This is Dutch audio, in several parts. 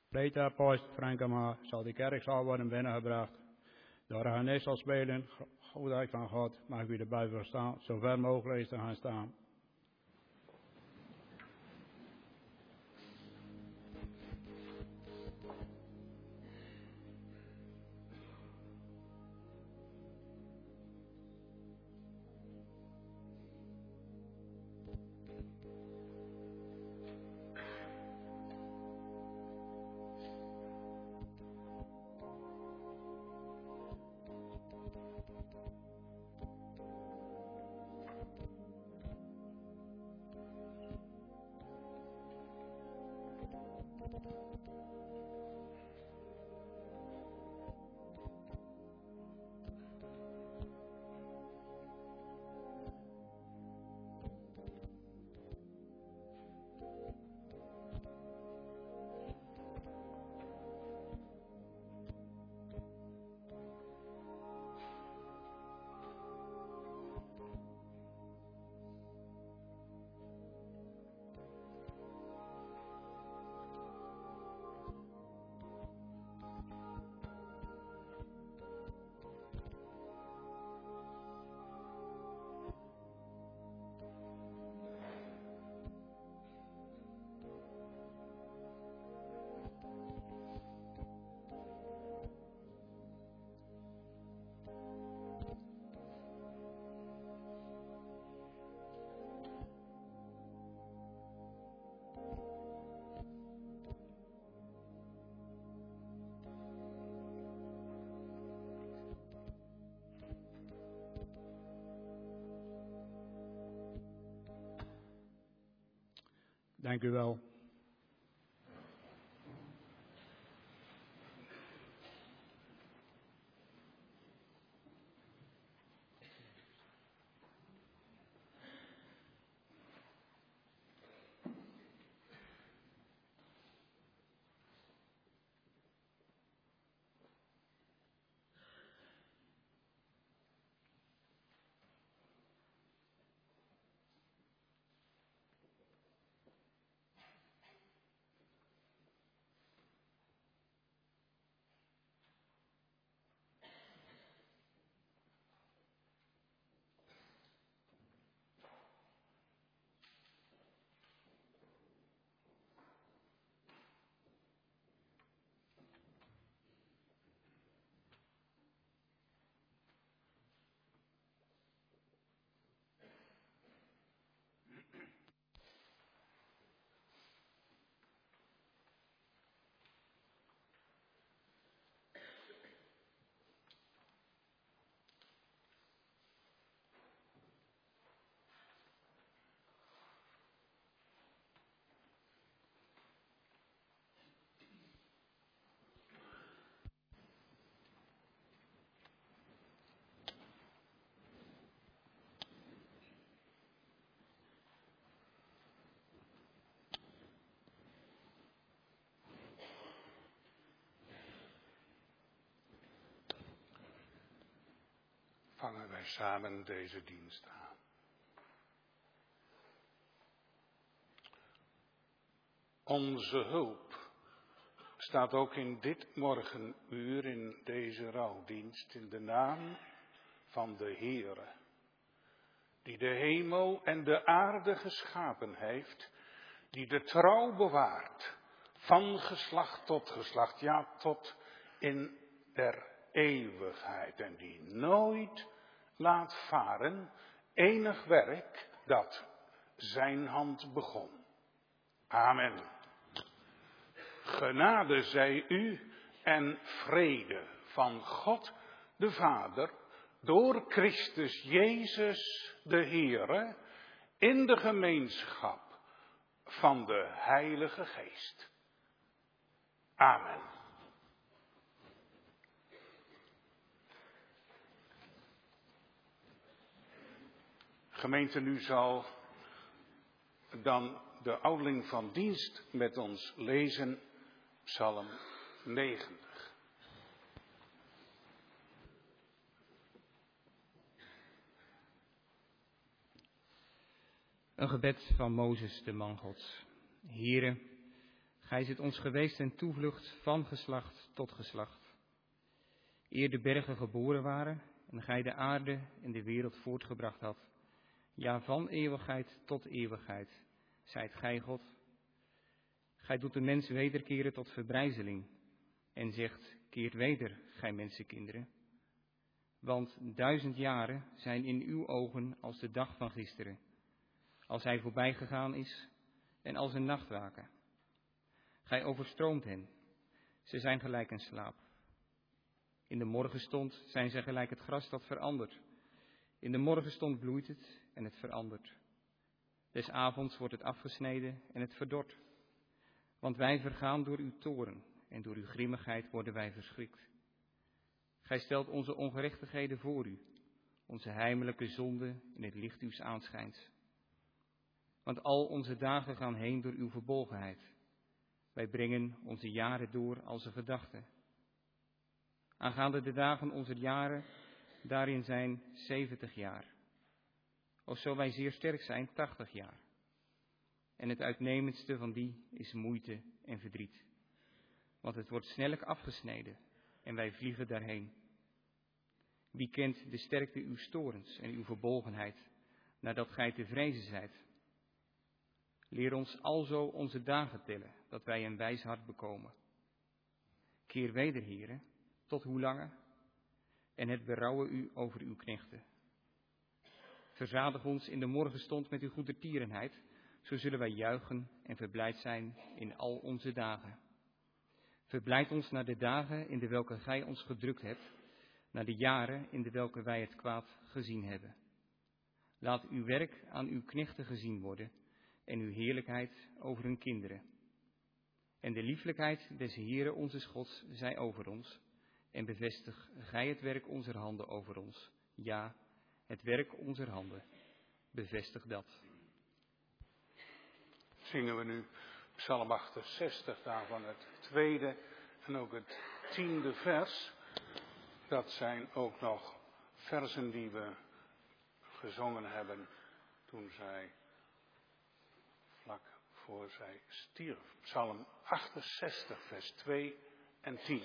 Peter, Post, Frankema zal de kerkzaal worden binnengebracht. Door haar net zal spelen, goedheid van God, mag u erbij voor staan, zo ver mogelijk is te gaan staan. Dank u wel. Vangen wij samen deze dienst aan. Onze hulp staat ook in dit morgenuur in deze rouwdienst in de naam van de Heere, die de hemel en de aarde geschapen heeft, die de trouw bewaart van geslacht tot geslacht, ja tot in der eeuwigheid, en die nooit laat varen enig werk dat zijn hand begon. Amen. Genade zij u en vrede van God de Vader door Christus Jezus de Heere in de gemeenschap van de Heilige Geest. Amen. Gemeente, nu zal dan de ouderling van dienst met ons lezen, Psalm 90. Een gebed van Mozes, de man Gods. Heere, Gij zijt ons geweest en toevlucht van geslacht tot geslacht. Eer de bergen geboren waren en gij de aarde en de wereld voortgebracht had. Ja, van eeuwigheid tot eeuwigheid, zijt gij God. Gij doet de mens wederkeren tot verbrijzeling en zegt, keert weder, gij mensenkinderen. Want 1000 jaren zijn in uw ogen als de dag van gisteren, als hij voorbij gegaan is en als een nachtwaken. Gij overstroomt hen, ze zijn gelijk een slaap. In de morgenstond zijn zij gelijk het gras dat verandert. In de morgenstond bloeit het en het verandert. Des avonds wordt het afgesneden en het verdort. Want wij vergaan door uw toorn en door uw grimmigheid worden wij verschrikt. Gij stelt onze ongerechtigheden voor u, onze heimelijke zonden in het licht uws aanschijns. Want al onze dagen gaan heen door uw verbolgenheid. Wij brengen onze jaren door als een gedachte. Aangaande de dagen onze jaren, daarin zijn 70 jaar. Of zo wij zeer sterk zijn, 80 jaar. En het uitnemendste van die is moeite en verdriet. Want het wordt snellijk afgesneden en wij vliegen daarheen. Wie kent de sterkte uw torens en uw verbolgenheid, nadat gij te vrezen zijt? Leer ons alzo onze dagen tellen, dat wij een wijs hart bekomen. Keer weder, heren, tot hoe lange? En het berouwen u over uw knechten. Verzadig ons in de morgenstond met uw goedertierenheid, zo zullen wij juichen en verblijd zijn in al onze dagen. Verblijd ons naar de dagen in de welke gij ons gedrukt hebt, naar de jaren in de welke wij het kwaad gezien hebben. Laat uw werk aan uw knechten gezien worden en uw heerlijkheid over hun kinderen. En de lieflijkheid des Heeren onze Gods zij over ons, en bevestig gij het werk onze handen over ons. Ja, het werk onze handen, bevestig dat. Zingen we nu Psalm 68, daarvan het 2e en ook het 10e vers. Dat zijn ook nog versen die we gezongen hebben toen zij, vlak voor zij stierf. Psalm 68, vers 2 en 10.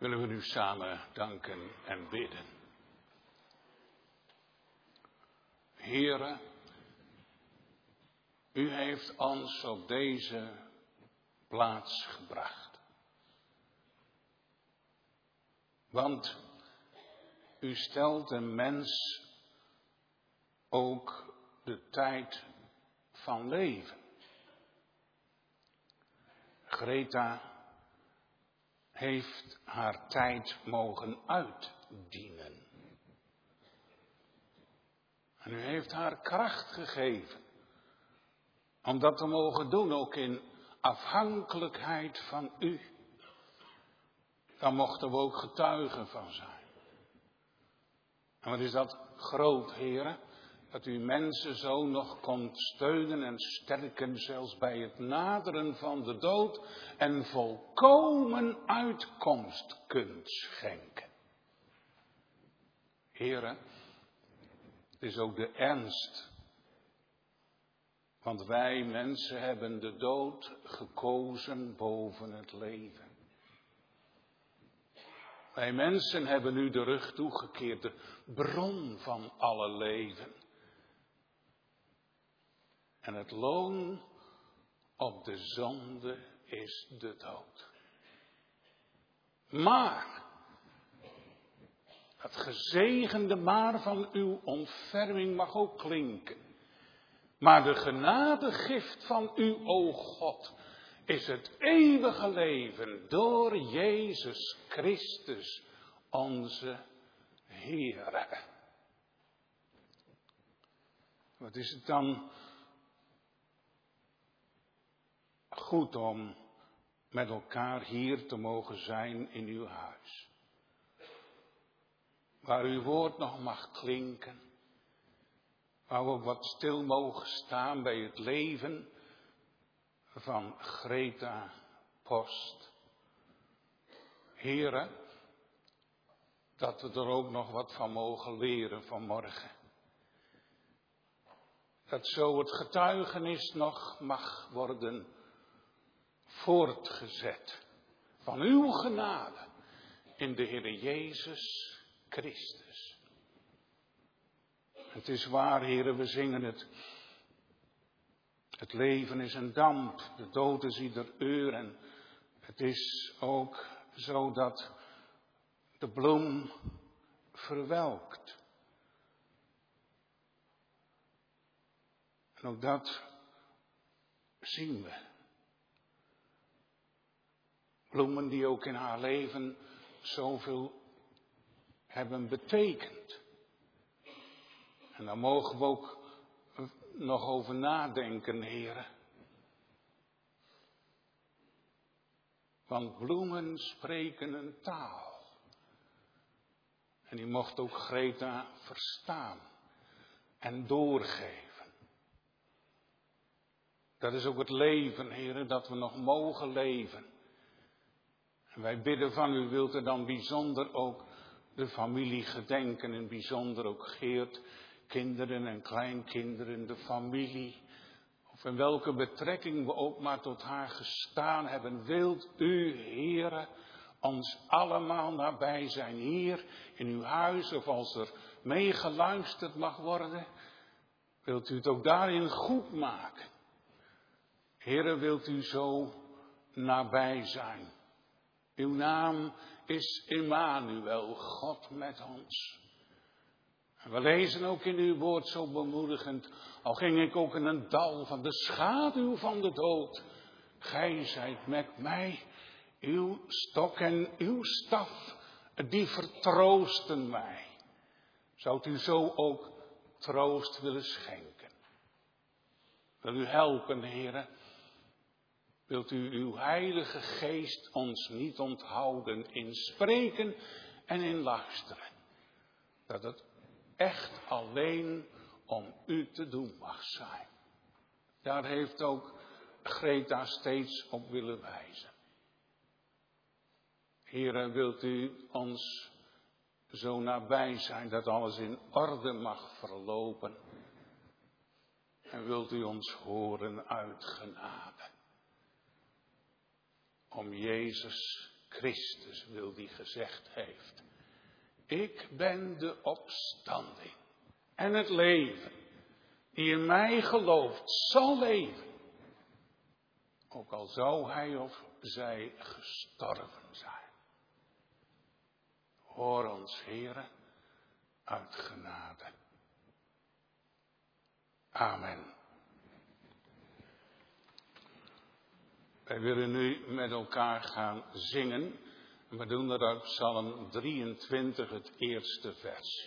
Willen we nu samen danken en bidden. Heere, u heeft ons op deze plaats gebracht. Want u stelt een mens ook de tijd van leven. Greta heeft haar tijd mogen uitdienen. En u heeft haar kracht gegeven om dat te mogen doen, ook in afhankelijkheid van u. Daar mochten we ook getuigen van zijn. En wat is dat groot, Heere, dat u mensen zo nog komt steunen en sterken, zelfs bij het naderen van de dood, en volkomen uitkomst kunt schenken. Heere, het is ook de ernst. Want wij mensen hebben de dood gekozen boven het leven. Wij mensen hebben u de rug toegekeerd, de bron van alle leven. En het loon op de zonde is de dood. Maar het gezegende maar van uw ontferming mag ook klinken. Maar de genadegift van u, o God, is het eeuwige leven door Jezus Christus, onze Heere. Wat is het dan goed om met elkaar hier te mogen zijn in uw huis. Waar uw woord nog mag klinken. Waar we ook wat stil mogen staan bij het leven van Greta Post. Heere, dat we er ook nog wat van mogen leren vanmorgen. Dat zo het getuigenis nog mag worden voortgezet van uw genade in de Heer Jezus Christus. Het is waar, Heere, we zingen het. Het leven is een damp, de dood is ieder uur. En het is ook zo dat de bloem verwelkt. En ook dat zien we. Bloemen die ook in haar leven zoveel hebben betekend. En daar mogen we ook nog over nadenken, heren. Want bloemen spreken een taal. En die mocht ook Greta verstaan en doorgeven. Dat is ook het leven, heren, dat we nog mogen leven. En wij bidden van u, wilt er dan bijzonder ook de familie gedenken. En bijzonder ook Geert, kinderen en kleinkinderen, de familie. Of in welke betrekking we ook maar tot haar gestaan hebben. Wilt u, Heere, ons allemaal nabij zijn hier in uw huis. Of als er meegeluisterd mag worden. Wilt u het ook daarin goed maken. Heere, wilt u zo nabij zijn. Uw naam is Immanuel, God met ons. En we lezen ook in uw woord zo bemoedigend. Al ging ik ook in een dal van de schaduw van de dood. Gij zijt met mij, uw stok en uw staf, die vertroosten mij. Zoudt u zo ook troost willen schenken? Wil u helpen, Heere? Wilt u uw heilige geest ons niet onthouden in spreken en in luisteren? Dat het echt alleen om u te doen mag zijn. Daar heeft ook Greta steeds op willen wijzen. Heere, wilt u ons zo nabij zijn dat alles in orde mag verlopen? En wilt u ons horen uit genade? Om Jezus Christus wil die gezegd heeft: ik ben de opstanding en het leven. Die in mij gelooft, zal leven. Ook al zou hij of zij gestorven zijn. Hoor ons, Heere, uit genade. Amen. Wij willen nu met elkaar gaan zingen. En we doen dat uit Psalm 23, het eerste vers.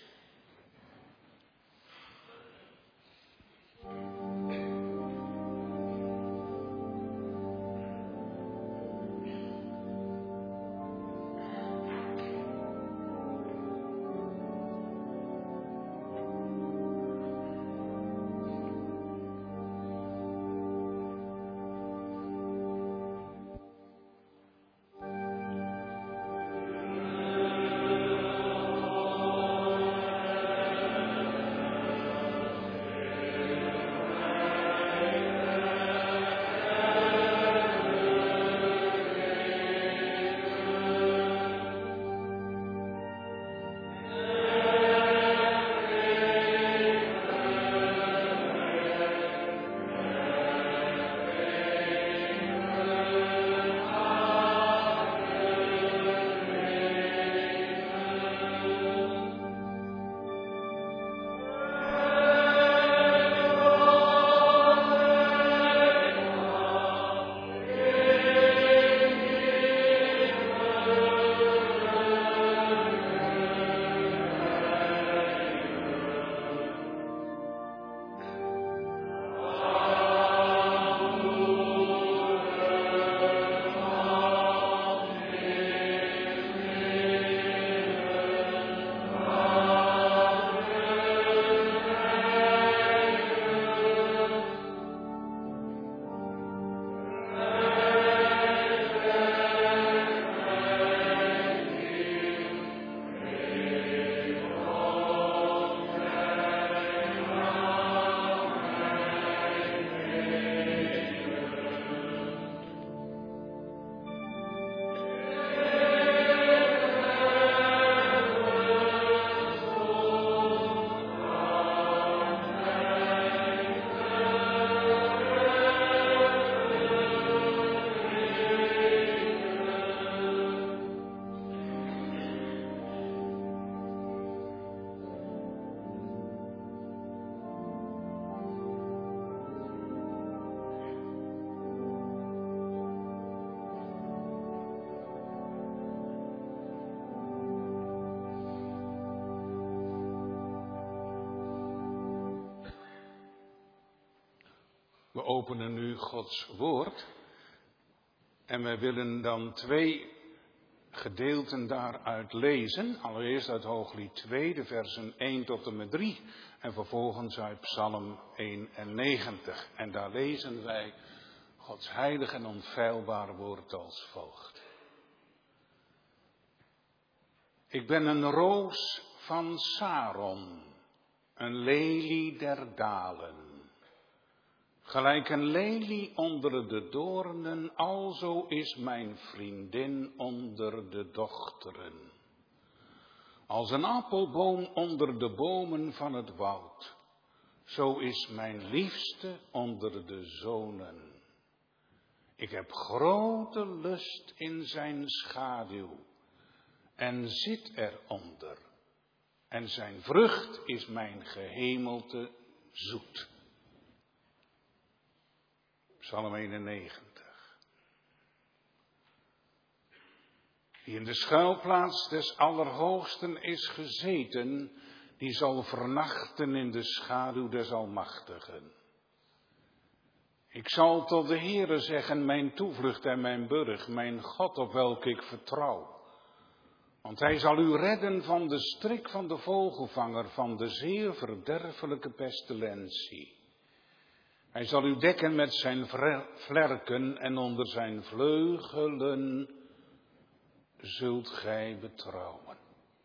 We openen nu Gods woord en wij willen dan 2 gedeelten daaruit lezen. Allereerst uit Hooglied 2, de versen 1 tot en met 3 en vervolgens uit Psalm 91. En daar lezen wij Gods heilig en onfeilbaar woord als volgt. Ik ben een roos van Saron, een lelie der dalen. Gelijk een lelie onder de doornen, alzo is mijn vriendin onder de dochteren. Als een appelboom onder de bomen van het woud, zo is mijn liefste onder de zonen. Ik heb grote lust in zijn schaduw en zit eronder. En zijn vrucht is mijn gehemelte zoet. Psalm 91. Die in de schuilplaats des Allerhoogsten is gezeten, die zal vernachten in de schaduw des Almachtigen. Ik zal tot de Heere zeggen, mijn toevlucht en mijn burcht, mijn God op welke ik vertrouw. Want hij zal u redden van de strik van de vogelvanger, van de zeer verderfelijke pestilentie. Hij zal u dekken met zijn vlerken en onder zijn vleugelen zult gij betrouwen.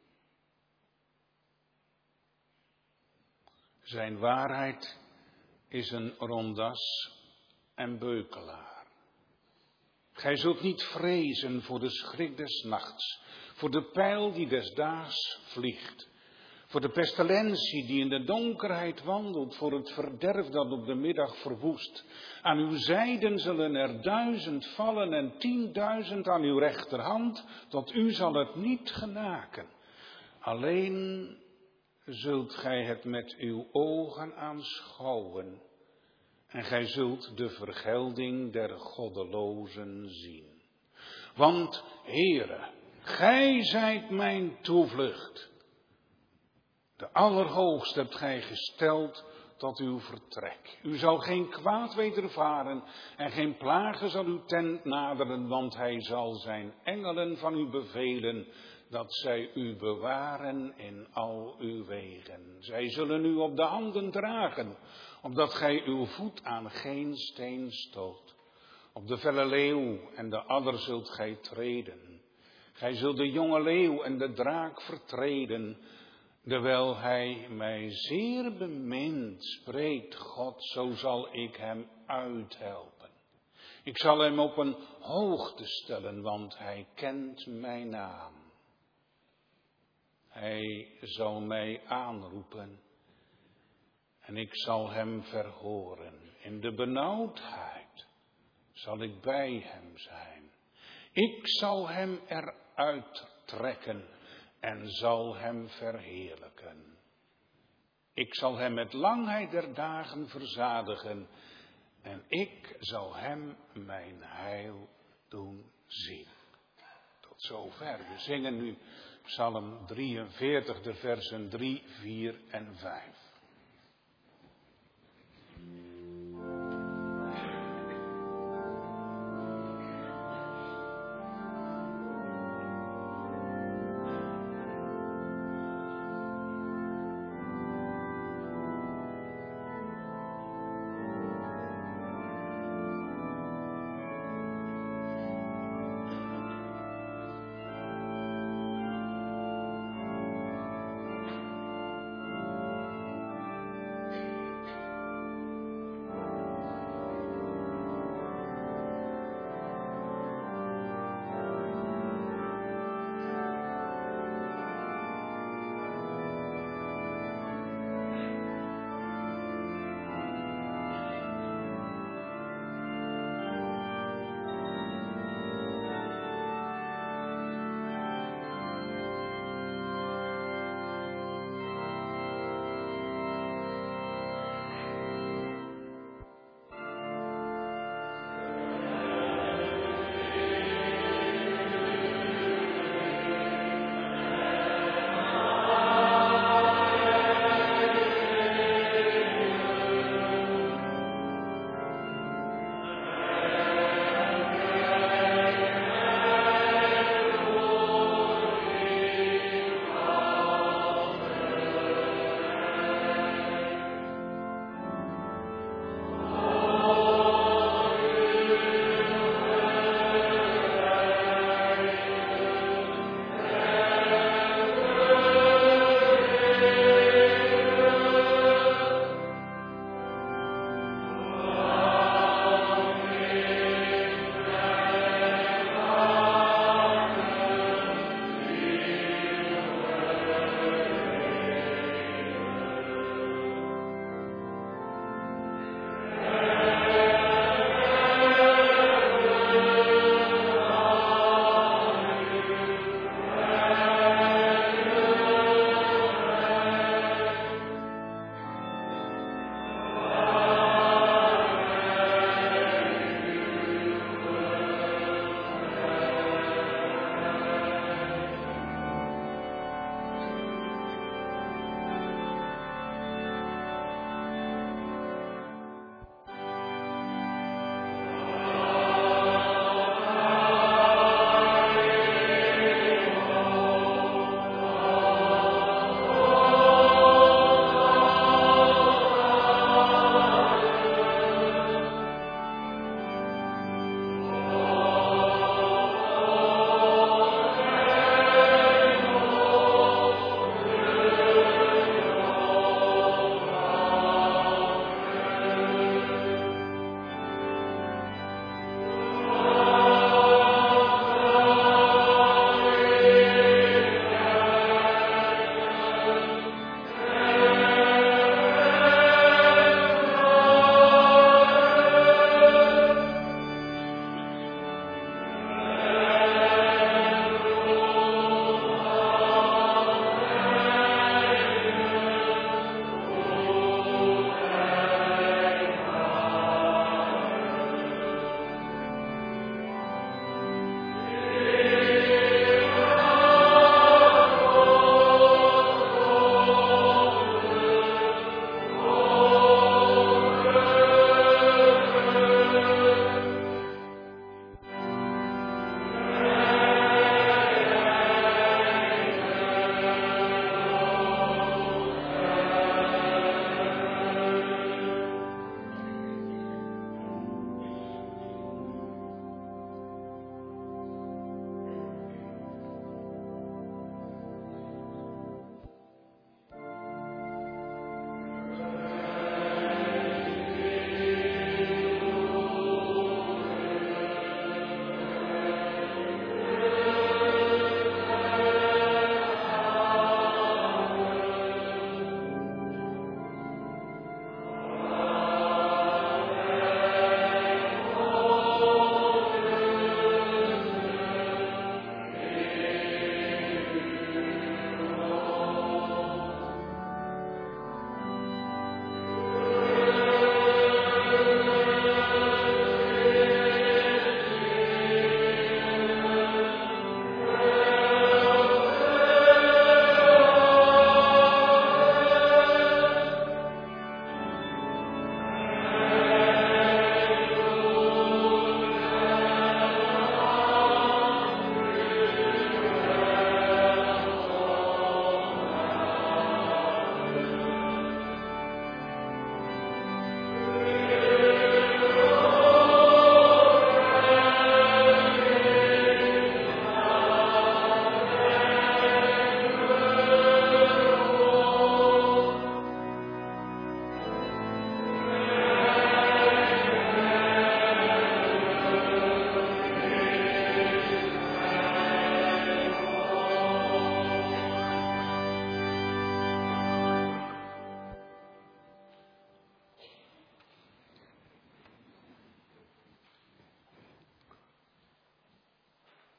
Zijn waarheid is een rondas en beukelaar. Gij zult niet vrezen voor de schrik des nachts, voor de pijl die des daags vliegt, voor de pestilentie die in de donkerheid wandelt, voor het verderf dat op de middag verwoest. Aan uw zijden zullen er 1000 vallen en 10.000 aan uw rechterhand, tot u zal het niet genaken. Alleen zult gij het met uw ogen aanschouwen en gij zult de vergelding der goddelozen zien. Want, Heere, gij zijt mijn toevlucht. De Allerhoogste hebt gij gesteld tot uw vertrek. U zal geen kwaad wedervaren en geen plagen zal uw tent naderen, want hij zal zijn engelen van u bevelen, dat zij u bewaren in al uw wegen. Zij zullen u op de handen dragen, opdat gij uw voet aan geen steen stoot. Op de felle leeuw en de adder zult gij treden. Gij zult de jonge leeuw en de draak vertreden. Dewijl hij mij zeer bemint, spreekt God, zo zal ik hem uithelpen. Ik zal hem op een hoogte stellen, want hij kent mijn naam. Hij zal mij aanroepen en ik zal hem verhoren. In de benauwdheid zal ik bij hem zijn. Ik zal hem eruit trekken en zal hem verheerlijken. Ik zal hem met langheid der dagen verzadigen en ik zal hem mijn heil doen zien. Tot zover. We zingen nu Psalm 43, de versen 3, 4 en 5.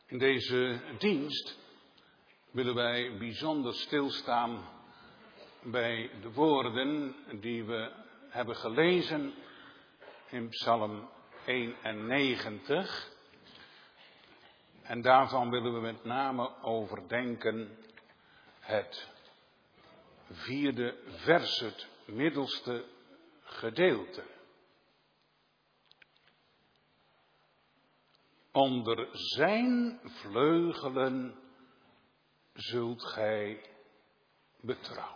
In deze dienst willen wij bijzonder stilstaan bij de woorden die we hebben gelezen in Psalm 91. En daarvan willen we met name overdenken het 4e vers, het middelste gedeelte. Onder zijn vleugelen zult gij betrouwen.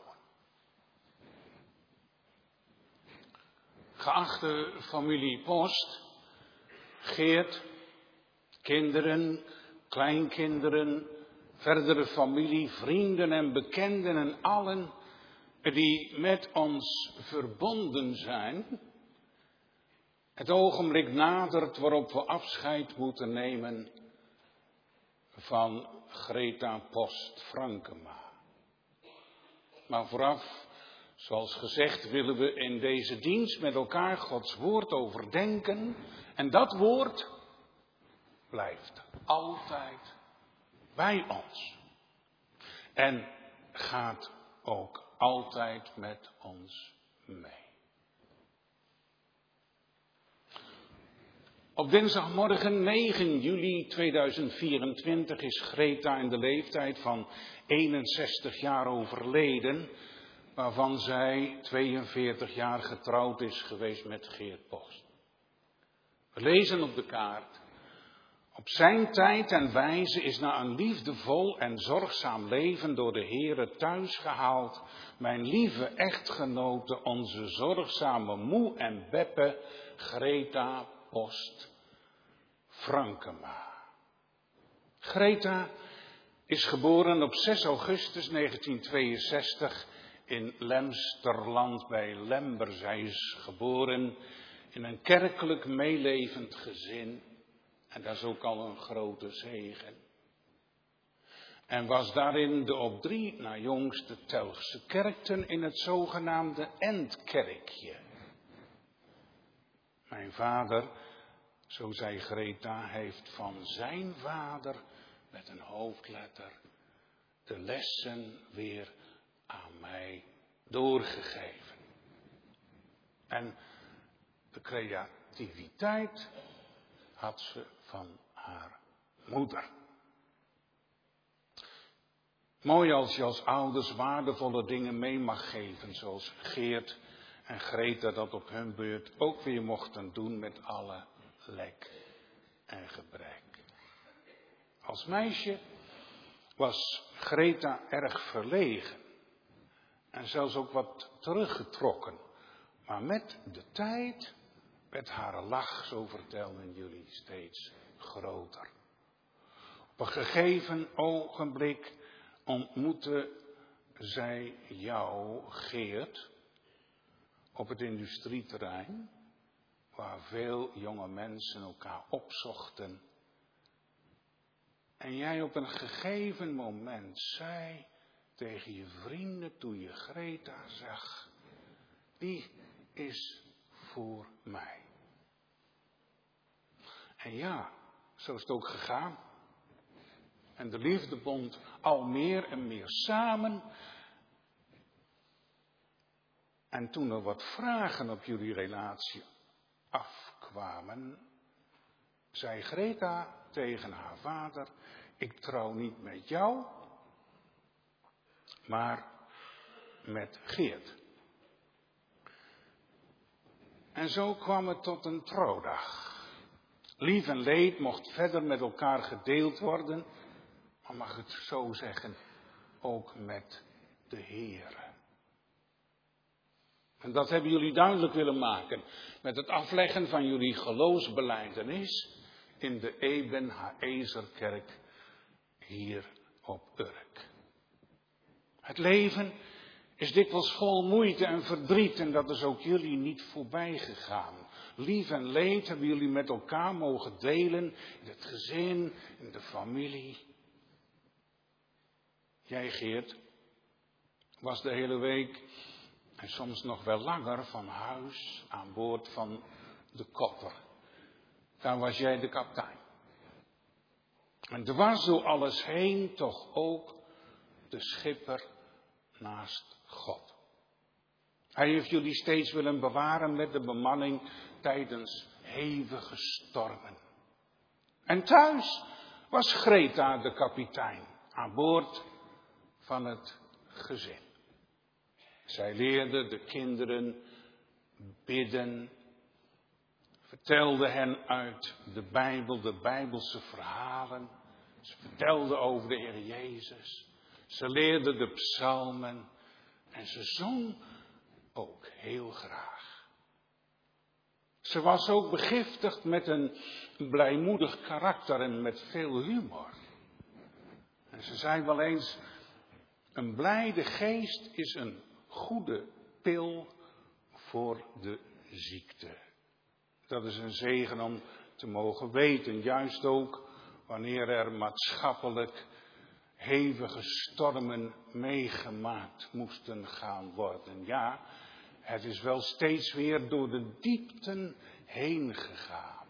Geachte familie Post, Geert, kinderen, kleinkinderen, verdere familie, vrienden en bekenden en allen die met ons verbonden zijn. Het ogenblik nadert waarop we afscheid moeten nemen van Greta Post-Frankema. Maar vooraf, zoals gezegd, willen we in deze dienst met elkaar Gods woord overdenken. En dat woord blijft altijd bij ons. En gaat ook altijd met ons mee. Op dinsdagmorgen 9 juli 2024 is Greta in de leeftijd van 61 jaar overleden, waarvan zij 42 jaar getrouwd is geweest met Geert Post. We lezen op de kaart: op zijn tijd en wijze is na een liefdevol en zorgzaam leven door de Heere thuis gehaald mijn lieve echtgenote, onze zorgzame moe en beppe Greta Post-Frankema. Greta is geboren op 6 augustus 1962 in Lemsterland bij Lember. Zij is geboren in een kerkelijk meelevend gezin. En dat is ook al een grote zegen. En was daarin de op 3 na jongste Telgse kerkten in het zogenaamde Endkerkje. Mijn vader, zo zei Greta, heeft van zijn vader met een hoofdletter de lessen weer aan mij doorgegeven. En de creativiteit had ze van haar moeder. Mooi als je als ouders waardevolle dingen mee mag geven, zoals Geert en Greta dat op hun beurt ook weer mochten doen met alle lek en gebrek. Als meisje was Greta erg verlegen en zelfs ook wat teruggetrokken. Maar met de tijd werd haar lach, zo vertelden jullie, steeds groter. Op een gegeven ogenblik ontmoette zij jou, Geert, op het industrieterrein, waar veel jonge mensen elkaar opzochten. En jij op een gegeven moment zei tegen je vrienden, toen je Greta zag: die is voor mij. En ja, zo is het ook gegaan. En de liefde bond al meer en meer samen. En toen er wat vragen op jullie relatie afkwamen, zei Greta tegen haar vader: ik trouw niet met jou, maar met Geert. En zo kwam het tot een trouwdag. Lief en leed mocht verder met elkaar gedeeld worden, maar mag het zo zeggen, ook met de Heere. En dat hebben jullie duidelijk willen maken met het afleggen van jullie geloofsbelijdenis in de Eben Haezerkerk hier op Urk. Het leven is dikwijls vol moeite en verdriet en dat is ook jullie niet voorbij gegaan. Lief en leed hebben jullie met elkaar mogen delen in het gezin, in de familie. Jij, Geert, was de hele week en soms nog wel langer van huis aan boord van de Kopper. Daar was jij de kapitein. En dwars door alles heen toch ook de schipper naast God. Hij heeft jullie steeds willen bewaren met de bemanning tijdens hevige stormen. En thuis was Greta de kapitein aan boord van het gezin. Zij leerde de kinderen bidden, vertelde hen uit de Bijbel, de Bijbelse verhalen. Ze vertelde over de Heer Jezus. Ze leerde de psalmen en ze zong ook heel graag. Ze was ook begiftigd met een blijmoedig karakter en met veel humor. En ze zei wel eens, een blijde geest is een goede pil voor de ziekte. Dat is een zegen om te mogen weten, juist ook wanneer er maatschappelijk hevige stormen meegemaakt moesten gaan worden. Ja, het is wel steeds weer door de diepten heen gegaan.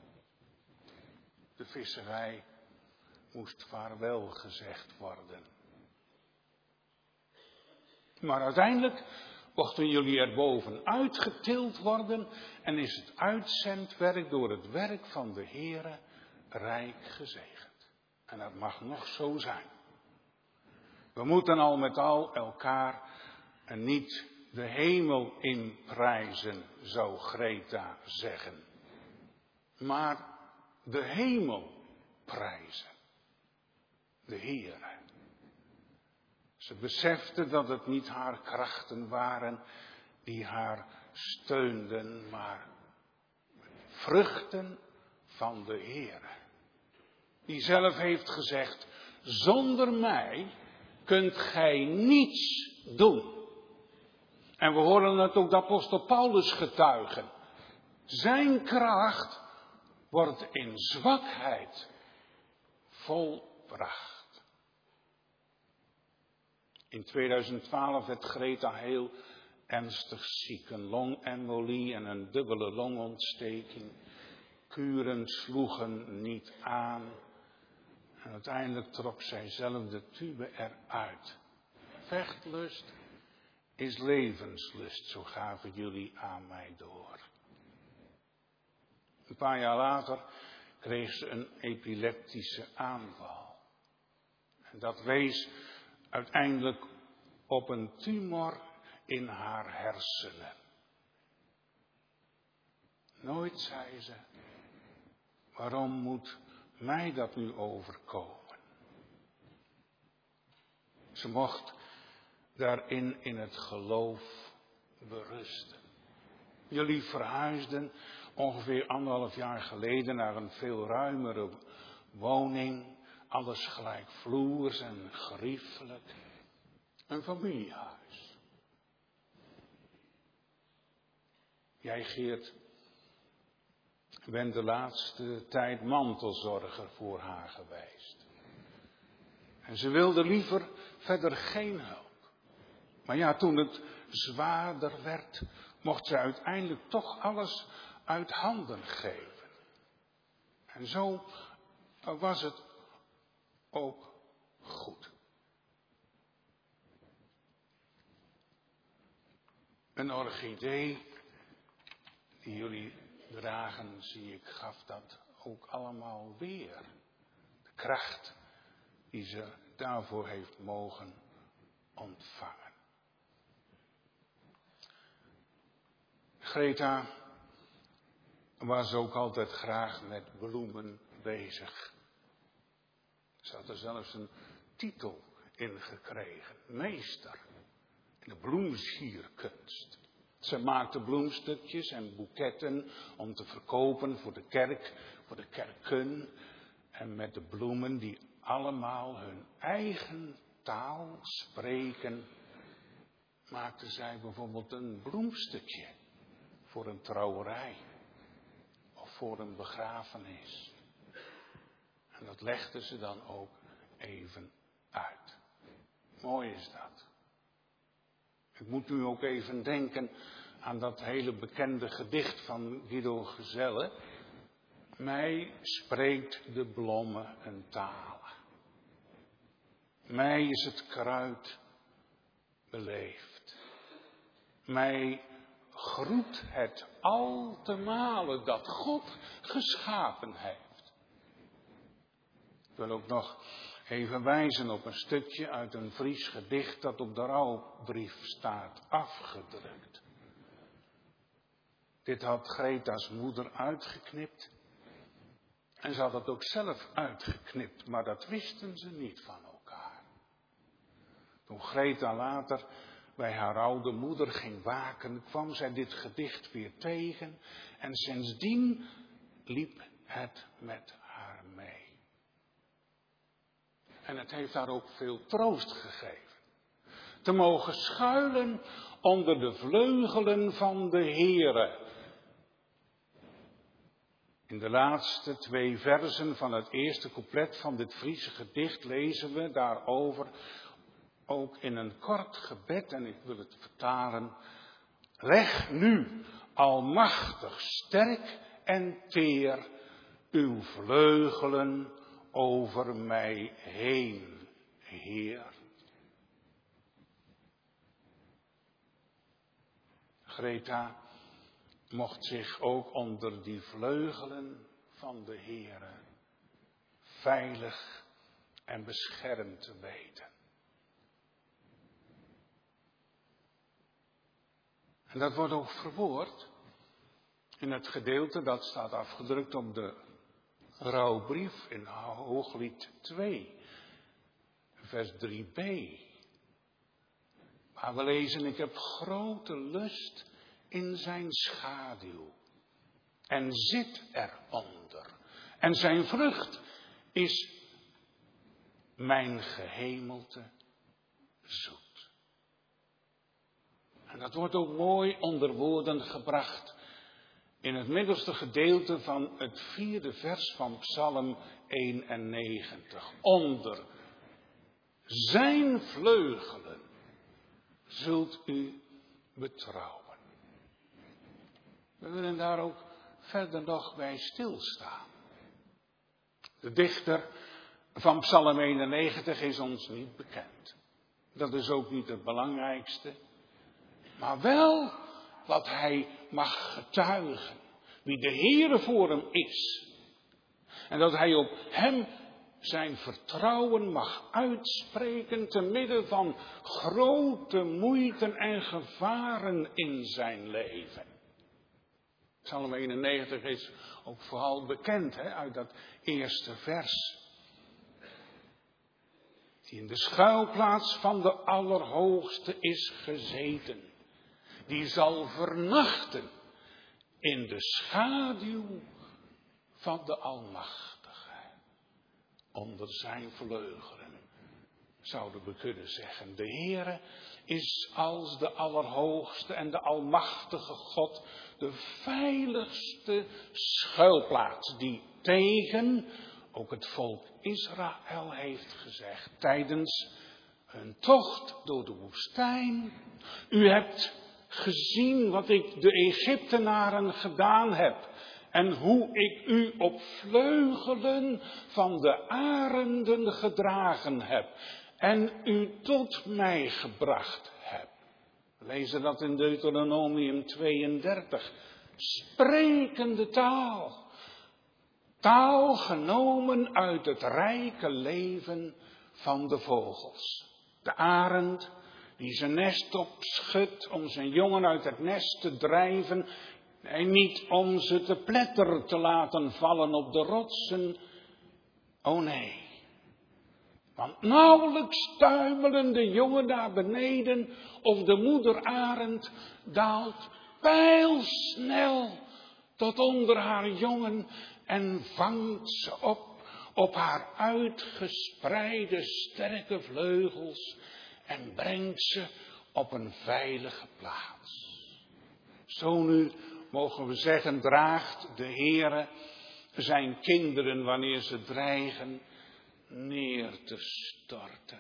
De visserij moest vaarwel gezegd worden. Maar uiteindelijk mochten jullie er bovenuit getild worden en is het uitzendwerk door het werk van de Heere rijk gezegend. En dat mag nog zo zijn. We moeten al met al elkaar en niet de hemel inprijzen, zou Greta zeggen. Maar de hemel prijzen. De Heere. Ze besefte dat het niet haar krachten waren die haar steunden, maar vruchten van de Heere. Die zelf heeft gezegd, zonder mij kunt gij niets doen. En we horen het ook de apostel Paulus getuigen. Zijn kracht wordt in zwakheid volbracht. In 2012 werd Greta heel ernstig ziek. Een longembolie en een dubbele longontsteking. Kuren sloegen niet aan. En uiteindelijk trok zij zelf de tube eruit. Vechtlust is levenslust, zo gaven jullie aan mij door. Een paar jaar later kreeg ze een epileptische aanval. En dat wees uiteindelijk op een tumor in haar hersenen. Nooit, zei ze, waarom moet mij dat nu overkomen? Ze mocht daarin in het geloof berusten. Jullie verhuisden ongeveer 1,5 jaar geleden naar een veel ruimere woning. Alles gelijkvloers en geriefelijk. Een familiehuis. Jij, Geert, bent de laatste tijd mantelzorger voor haar geweest. En ze wilde liever verder geen hulp. Maar ja, toen het zwaarder werd, mocht ze uiteindelijk toch alles uit handen geven. En zo was het ook goed. Een orchidee die jullie dragen, zie ik, gaf dat ook allemaal weer. De kracht die ze daarvoor heeft mogen ontvangen. Greta was ook altijd graag met bloemen bezig. Ze had er zelfs een titel in gekregen. Meester in de bloemsierkunst. Ze maakte bloemstukjes en boeketten om te verkopen voor de kerk, voor de kerken. En met de bloemen die allemaal hun eigen taal spreken, maakte zij bijvoorbeeld een bloemstukje voor een trouwerij of voor een begrafenis. En dat legde ze dan ook even uit. Mooi is dat. Ik moet nu ook even denken aan dat hele bekende gedicht van Guido Gezelle. Mij spreekt de bloemen een talen. Mij is het kruid beleefd. Mij groet het al te malen dat God geschapen heeft. Ik wil ook nog even wijzen op een stukje uit een Fries gedicht dat op de rouwbrief staat afgedrukt. Dit had Greta's moeder uitgeknipt. En ze had het ook zelf uitgeknipt, maar dat wisten ze niet van elkaar. Toen Greta later bij haar oude moeder ging waken, kwam zij dit gedicht weer tegen. En sindsdien liep het met haar mee. En het heeft haar ook veel troost gegeven. Te mogen schuilen onder de vleugelen van de Heere. In de laatste 2 versen van het eerste couplet van dit Friese gedicht lezen we daarover ook in een kort gebed, en ik wil het vertalen. Leg nu, almachtig, sterk en teer, uw vleugelen over mij heen, Heer. Greta mocht zich ook onder die vleugelen van de Heere veilig en beschermd weten. En dat wordt ook verwoord in het gedeelte dat staat afgedrukt op de rouwbrief in Hooglied 2, vers 3b. Waar we lezen, ik heb grote lust in zijn schaduw en zit eronder. En zijn vrucht is mijn gehemelte zoet. En dat wordt ook mooi onder woorden gebracht in het middelste gedeelte van het 4e vers van Psalm 91. Onder zijn vleugelen zult u betrouwen. We willen daar ook verder nog bij stilstaan. De dichter van Psalm 91 is ons niet bekend. Dat is ook niet het belangrijkste. Maar wel wat hij mag getuigen. Wie de Heere voor hem is. En dat hij op hem zijn vertrouwen mag uitspreken te midden van grote moeiten en gevaren in zijn leven. Psalm 91 is ook vooral bekend uit dat eerste vers. Die in de schuilplaats van de Allerhoogste is gezeten. Die zal vernachten in de schaduw van de Almachtige. Onder zijn vleugelen, zouden we kunnen zeggen. De Heere is als de Allerhoogste en de Almachtige God de veiligste schuilplaats die tegen ook het volk Israël heeft gezegd tijdens hun tocht door de woestijn. U hebt gezien wat ik de Egyptenaren gedaan heb en hoe ik u op vleugelen van de arenden gedragen heb en u tot mij gebracht heb. We lezen dat in Deuteronomium 32. Sprekende taal. Taal genomen uit het rijke leven van de vogels. De arend die zijn nest opschudt om zijn jongen uit het nest te drijven. Nee, niet om ze te pletter te laten vallen op de rotsen. Oh nee. Want nauwelijks tuimelen de jongen naar beneden of de moeder arend daalt pijlsnel tot onder haar jongen en vangt ze op haar uitgespreide sterke vleugels en brengt ze op een veilige plaats. Zo nu mogen we zeggen, draagt de Heere zijn kinderen wanneer ze dreigen neer te storten.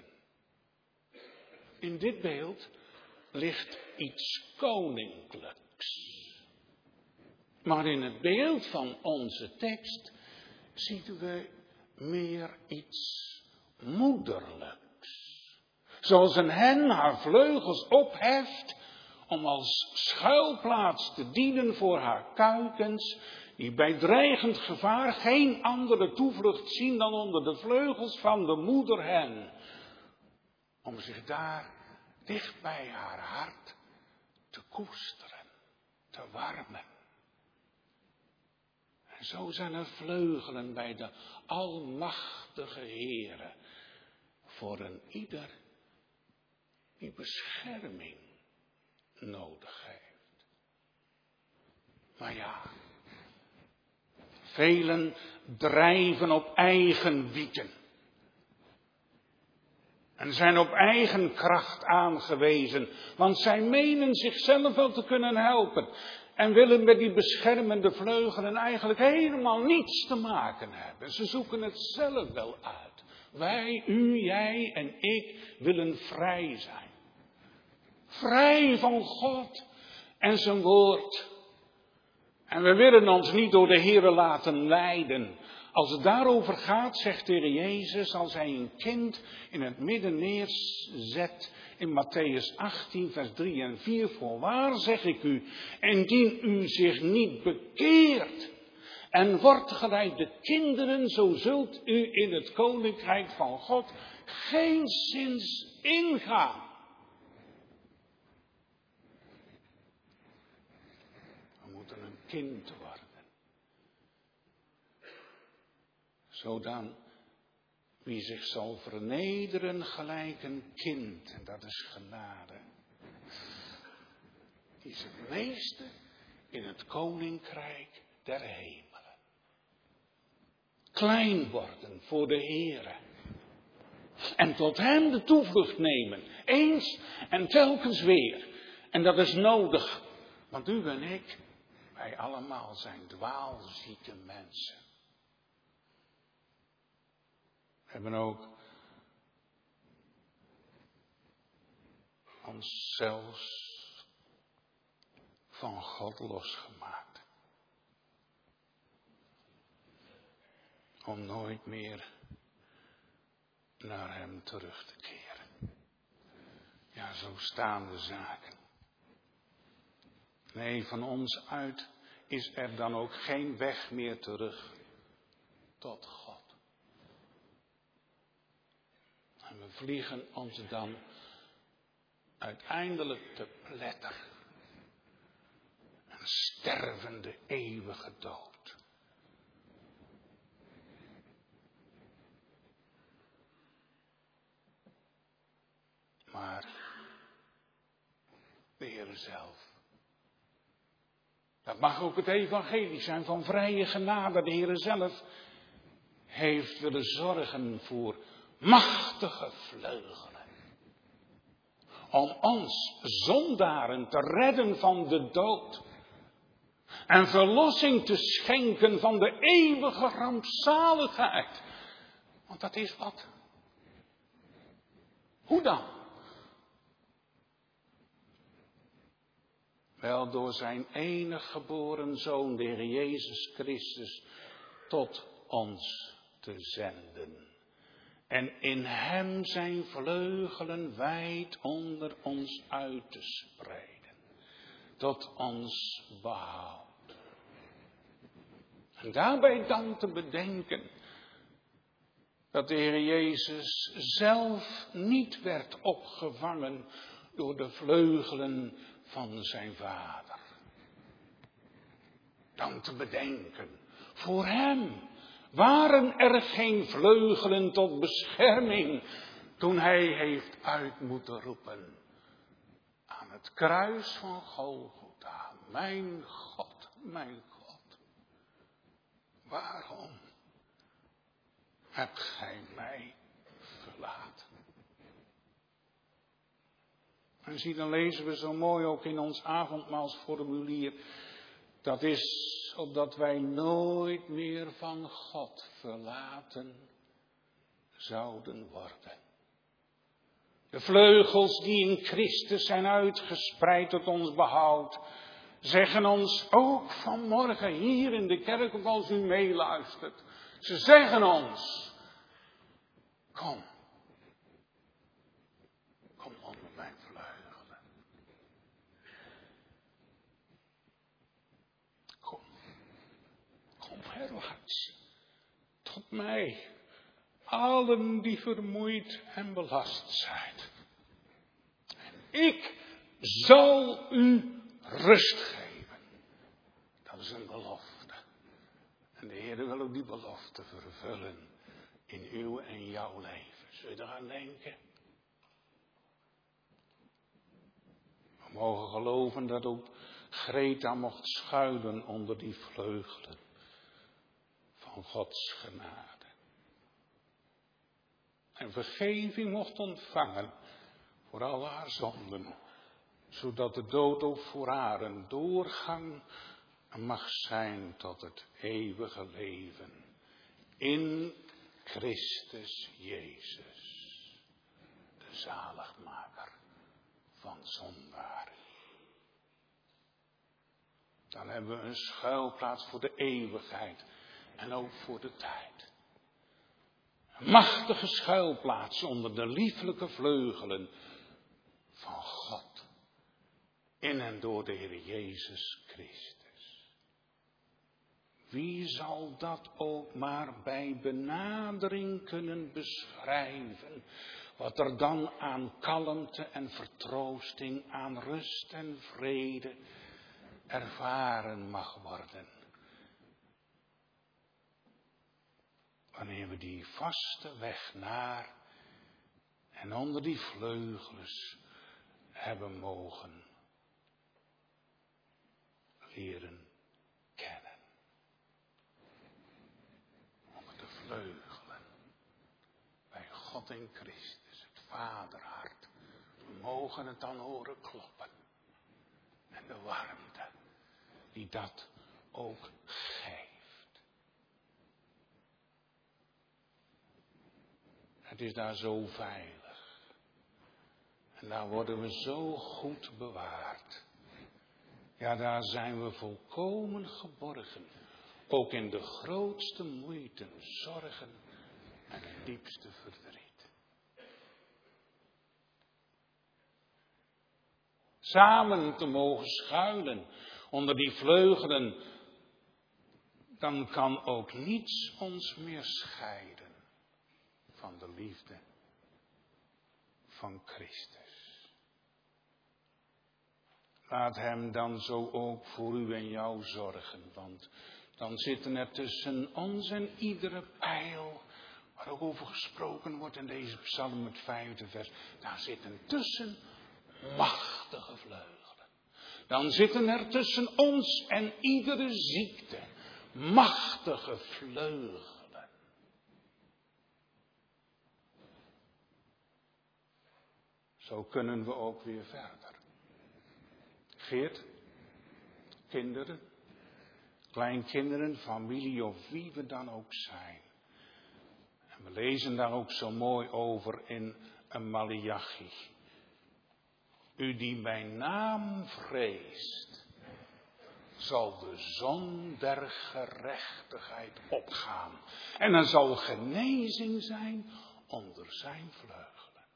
In dit beeld ligt iets koninklijks. Maar in het beeld van onze tekst zien we meer iets moederlijks. Zoals een hen haar vleugels opheft om als schuilplaats te dienen voor haar kuikens, die bij dreigend gevaar geen andere toevlucht zien dan onder de vleugels van de moederhen. Om zich daar dicht bij haar hart te koesteren, te warmen. En zo zijn er vleugelen bij de almachtige Heere voor een ieder die bescherming nodig heeft. Maar ja, velen drijven op eigen wieken. En zijn op eigen kracht aangewezen, want zij menen zichzelf wel te kunnen helpen. En willen met die beschermende vleugelen eigenlijk helemaal niets te maken hebben. Ze zoeken het zelf wel uit. Wij, u, jij en ik willen vrij zijn. Vrij van God en zijn woord. En we willen ons niet door de Heere laten leiden. Als het daarover gaat, zegt de Heer Jezus, als hij een kind in het midden neerzet in Matthäus 18, vers 3 en 4. Voorwaar zeg ik u, indien u zich niet bekeert en wordt gelijk de kinderen, zo zult u in het koninkrijk van God geenszins ingaan. We moeten een kind worden. Zodan wie zich zal vernederen gelijk een kind, en dat is genade, die is het meeste in het koninkrijk der hemelen. Klein worden voor de Heere. En tot hem de toevlucht nemen, eens en telkens weer. En dat is nodig, want u en ik, wij allemaal zijn dwaalzieke mensen. We hebben ook ons zelfs van God losgemaakt. Om nooit meer naar hem terug te keren. Ja, zo staan de zaken. Nee, van ons uit is er dan ook geen weg meer terug tot God. En we vliegen ons dan uiteindelijk te pletter. Een stervende eeuwige dood. Maar de Heer zelf. Dat mag ook het evangelie zijn van vrije genade. De Heer zelf heeft willen zorgen voor machtige vleugelen. Om ons zondaren te redden van de dood. En verlossing te schenken van de eeuwige rampzaligheid. Want dat is wat. Hoe dan? Wel door zijn enige geboren Zoon, de Heer Jezus Christus, tot ons te zenden. En in hem zijn vleugelen wijd onder ons uit te spreiden. Tot ons behoud. En daarbij dan te bedenken dat de Heer Jezus zelf niet werd opgevangen door de vleugelen van zijn Vader. Dan te bedenken, voor hem waren er geen vleugelen tot bescherming toen hij heeft uit moeten roepen aan het kruis van Golgotha. Mijn God, waarom hebt gij mij verlaten? En zie, dan lezen we zo mooi ook in ons avondmaalsformulier. Dat is opdat wij nooit meer van God verlaten zouden worden. De vleugels die in Christus zijn uitgespreid tot ons behoud, zeggen ons ook vanmorgen hier in de kerk, ook als u meeluistert. Ze zeggen ons, kom onder mijn vleugelen. Kom herwaarts tot mij, allen die vermoeid en belast zijn. En ik zal u rust geven. Dat is een belofte. En de Heer wil ook die belofte vervullen in uw en jouw leven. Zul je eraan denken? We mogen geloven dat ook Greta mocht schuilen onder die vleugelen van Gods genade. En vergeving mocht ontvangen voor al haar zonden, zodat de dood ook voor haar een doorgang mag zijn tot het eeuwige leven. In Christus Jezus, de zaligmaker van zondaren. Dan hebben we een schuilplaats voor de eeuwigheid en ook voor de tijd. Een machtige schuilplaats onder de lieflijke vleugelen van God. In en door de Heer Jezus Christus. Wie zal dat ook maar bij benadering kunnen beschrijven? Wat er dan aan kalmte en vertroosting, aan rust en vrede ervaren mag worden. Wanneer we die vaste weg naar en onder die vleugels hebben mogen leren kennen. Onder de vleugelen bij God in Christus, het Vaderhart. We mogen het dan horen kloppen. En de warmte die dat ook geeft. Het is daar zo veilig. En daar worden we zo goed bewaard. Ja, daar zijn we volkomen geborgen. Ook in de grootste moeite, zorgen en het diepste verdriet. Samen te mogen schuilen onder die vleugelen. Dan kan ook niets ons meer scheiden van de liefde van Christus. Laat hem dan zo ook voor u en jou zorgen, want dan zitten er tussen ons en iedere pijl, waar ook over gesproken wordt in deze psalm, het 5e vers, daar zitten tussen machtige vleugelen. Dan zitten er tussen ons en iedere ziekte machtige vleugelen. Zo kunnen we ook weer verder. Geert, kinderen, kleinkinderen, familie of wie we dan ook zijn. En we lezen daar ook zo mooi over in een Maleachi. U die mijn naam vreest, zal de zon der gerechtigheid opgaan. En er zal genezing zijn onder zijn vleugelen.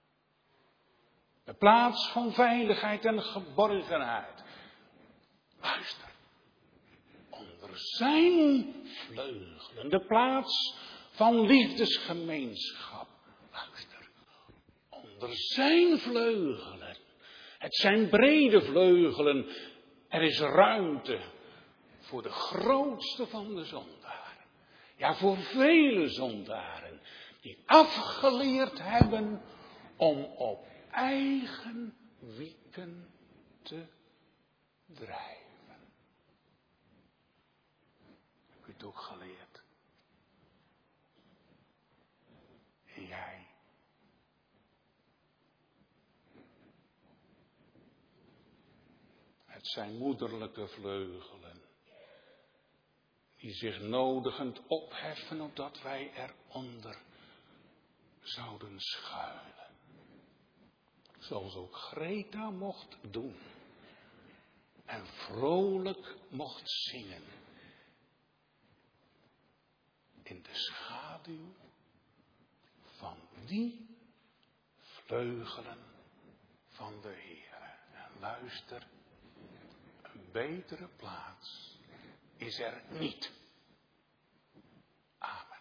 De plaats van veiligheid en geborgenheid. Luister. Onder zijn vleugelen. De plaats van liefdesgemeenschap. Luister. Onder zijn vleugelen. Het zijn brede vleugelen. Er is ruimte voor de grootste van de zondaren. Ja, voor vele zondaren. Die afgeleerd hebben om op eigen wieken te drijven. Heb je het ook geleerd? En jij? Het zijn moederlijke vleugelen die zich nodigend opheffen opdat wij eronder zouden schuilen. Zoals ook Greta mocht doen. en vrolijk mocht zingen in de schaduw van die vleugelen van de Heere. En luister, een betere plaats is er niet. Amen.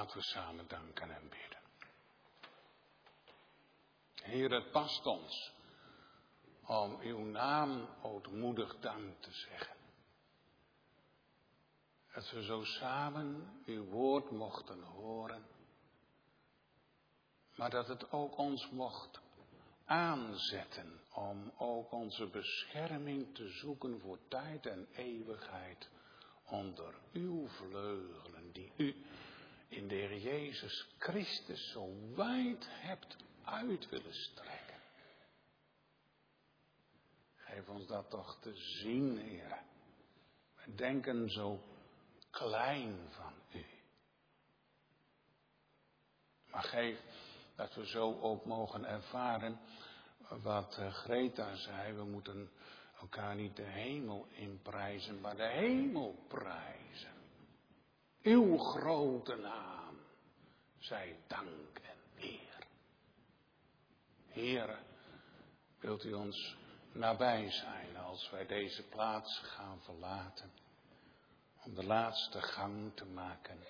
Laten we samen danken en bidden. Heer, het past ons om uw naam ootmoedig dank te zeggen. Dat we zo samen uw woord mochten horen. Maar dat het ook ons mocht aanzetten om ook onze bescherming te zoeken voor tijd en eeuwigheid onder uw vleugelen die u in de Heer Jezus Christus zo wijd hebt uit willen strekken. Geef ons dat toch te zien, Heer. We denken zo klein van u. Maar geef dat we zo ook mogen ervaren wat Greta zei. We moeten elkaar niet de hemel inprijzen, maar de hemel prijzen. Uw grote naam zij dank en eer. Heere, wilt u ons nabij zijn als wij deze plaats gaan verlaten. Om de laatste gang te maken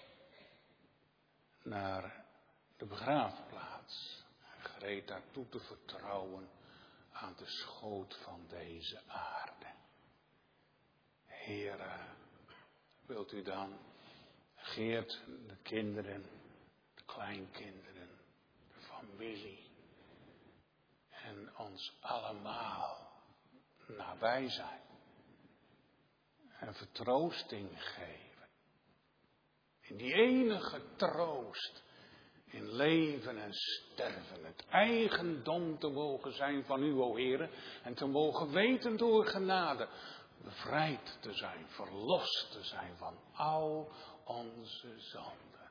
naar de begraafplaats. En Greta toe te vertrouwen aan de schoot van deze aarde. Heere, wilt u dan Geert, de kinderen, de kleinkinderen, de familie en ons allemaal nabij zijn en vertroosting geven. In die enige troost in leven en sterven, het eigendom te mogen zijn van u, o Heere, en te mogen weten door genade bevrijd te zijn, verlost te zijn van al onze zonden.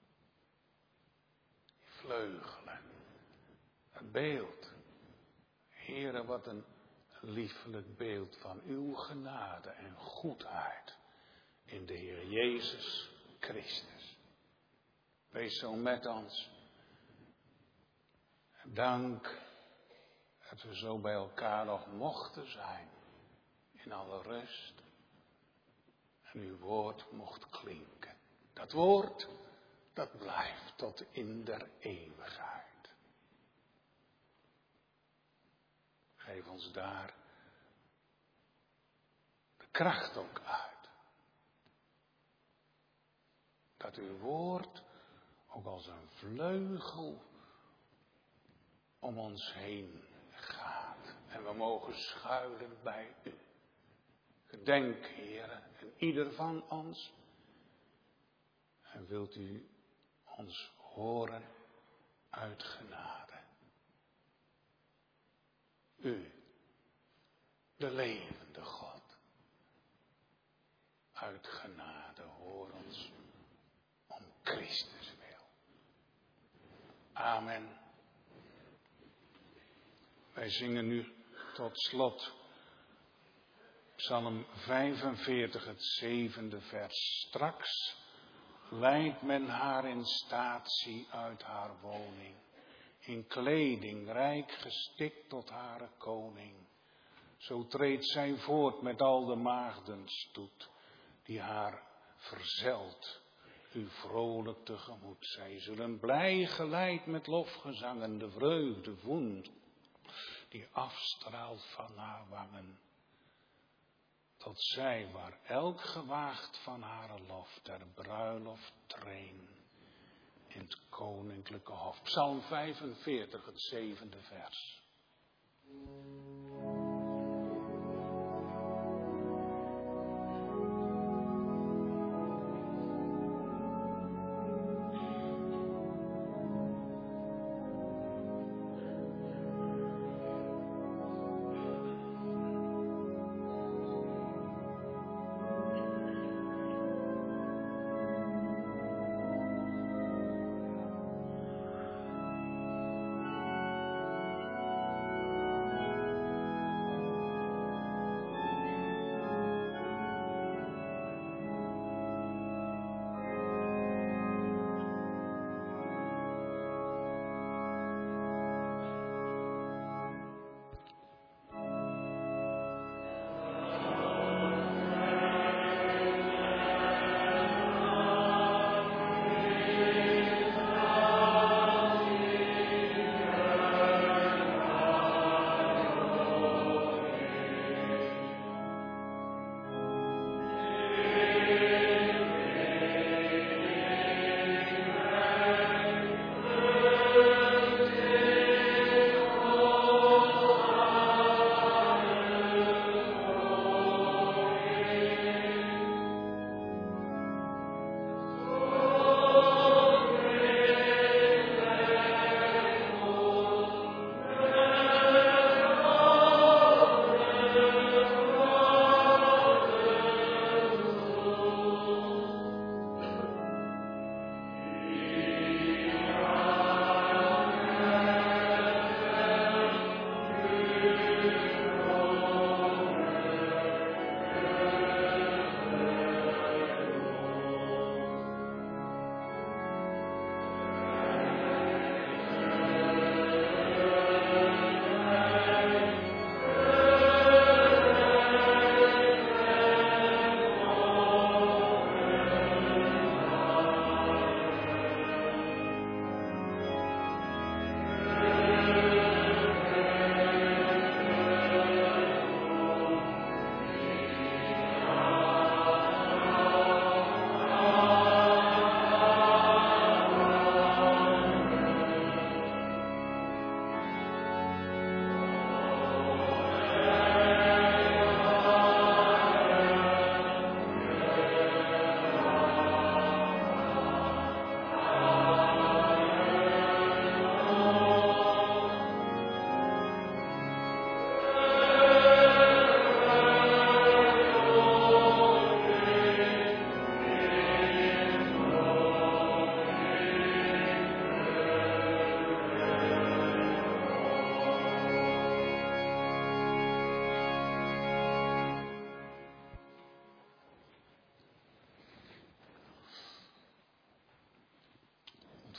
Die vleugelen, het beeld. Heere, wat een liefelijk beeld van uw genade en goedheid in de Heer Jezus Christus. Wees zo met ons. Dank dat we zo bij elkaar nog mochten zijn in alle rust. En uw woord mocht klinken. Dat woord, dat blijft tot in der eeuwigheid. Geef ons daar de kracht ook uit. Dat uw woord ook als een vleugel om ons heen gaat. En we mogen schuilen bij u. Gedenk, Heere, en ieder van ons. En wilt u ons horen uit genade. U, de levende God. Uit genade hoor ons om Christus wil. Amen. Wij zingen nu tot slot Psalm 45, het 7e vers. Straks leidt men haar in statie uit haar woning, in kleding rijk gestikt tot haar koning. Zo treedt zij voort met al de maagdenstoet, die haar verzelt, u vrolijk tegemoet. Zij zullen blij geleid met lofgezangen de vreugde voelt, die afstraalt van haar wangen. Tot zij, waar elk gewaagd van haar lof, der bruiloft treen, in het koninklijke hof. Psalm 45, het 7e vers.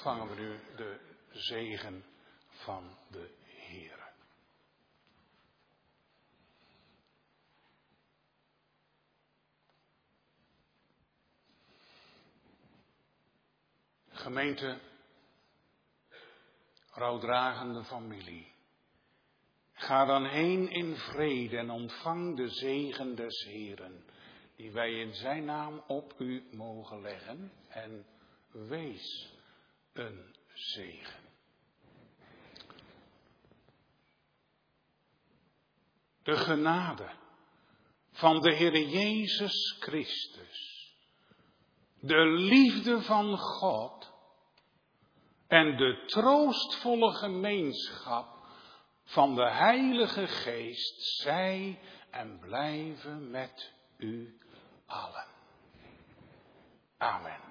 ontvangen we nu de zegen van de Heere. Gemeente, rouwdragende familie, ga dan heen in vrede en ontvang de zegen des Heeren, die wij in zijn naam op u mogen leggen, en wees een zegen. De genade van de Heere Jezus Christus, de liefde van God en de troostvolle gemeenschap van de Heilige Geest zij en blijven met u allen. Amen.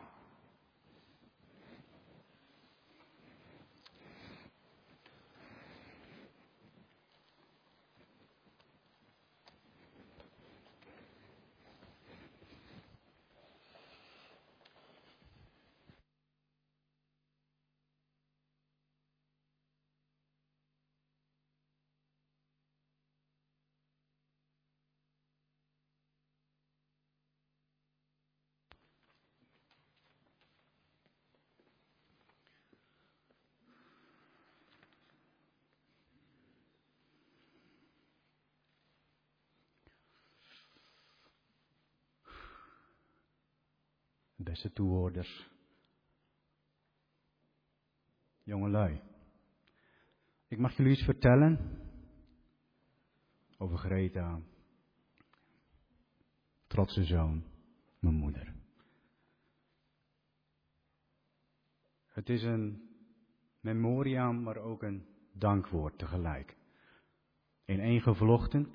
Beste toehoorders, jongelui, ik mag jullie iets vertellen over Greta, trotse zoon, mijn moeder. Het is een memoriam, maar ook een dankwoord tegelijk. In één gevlochten.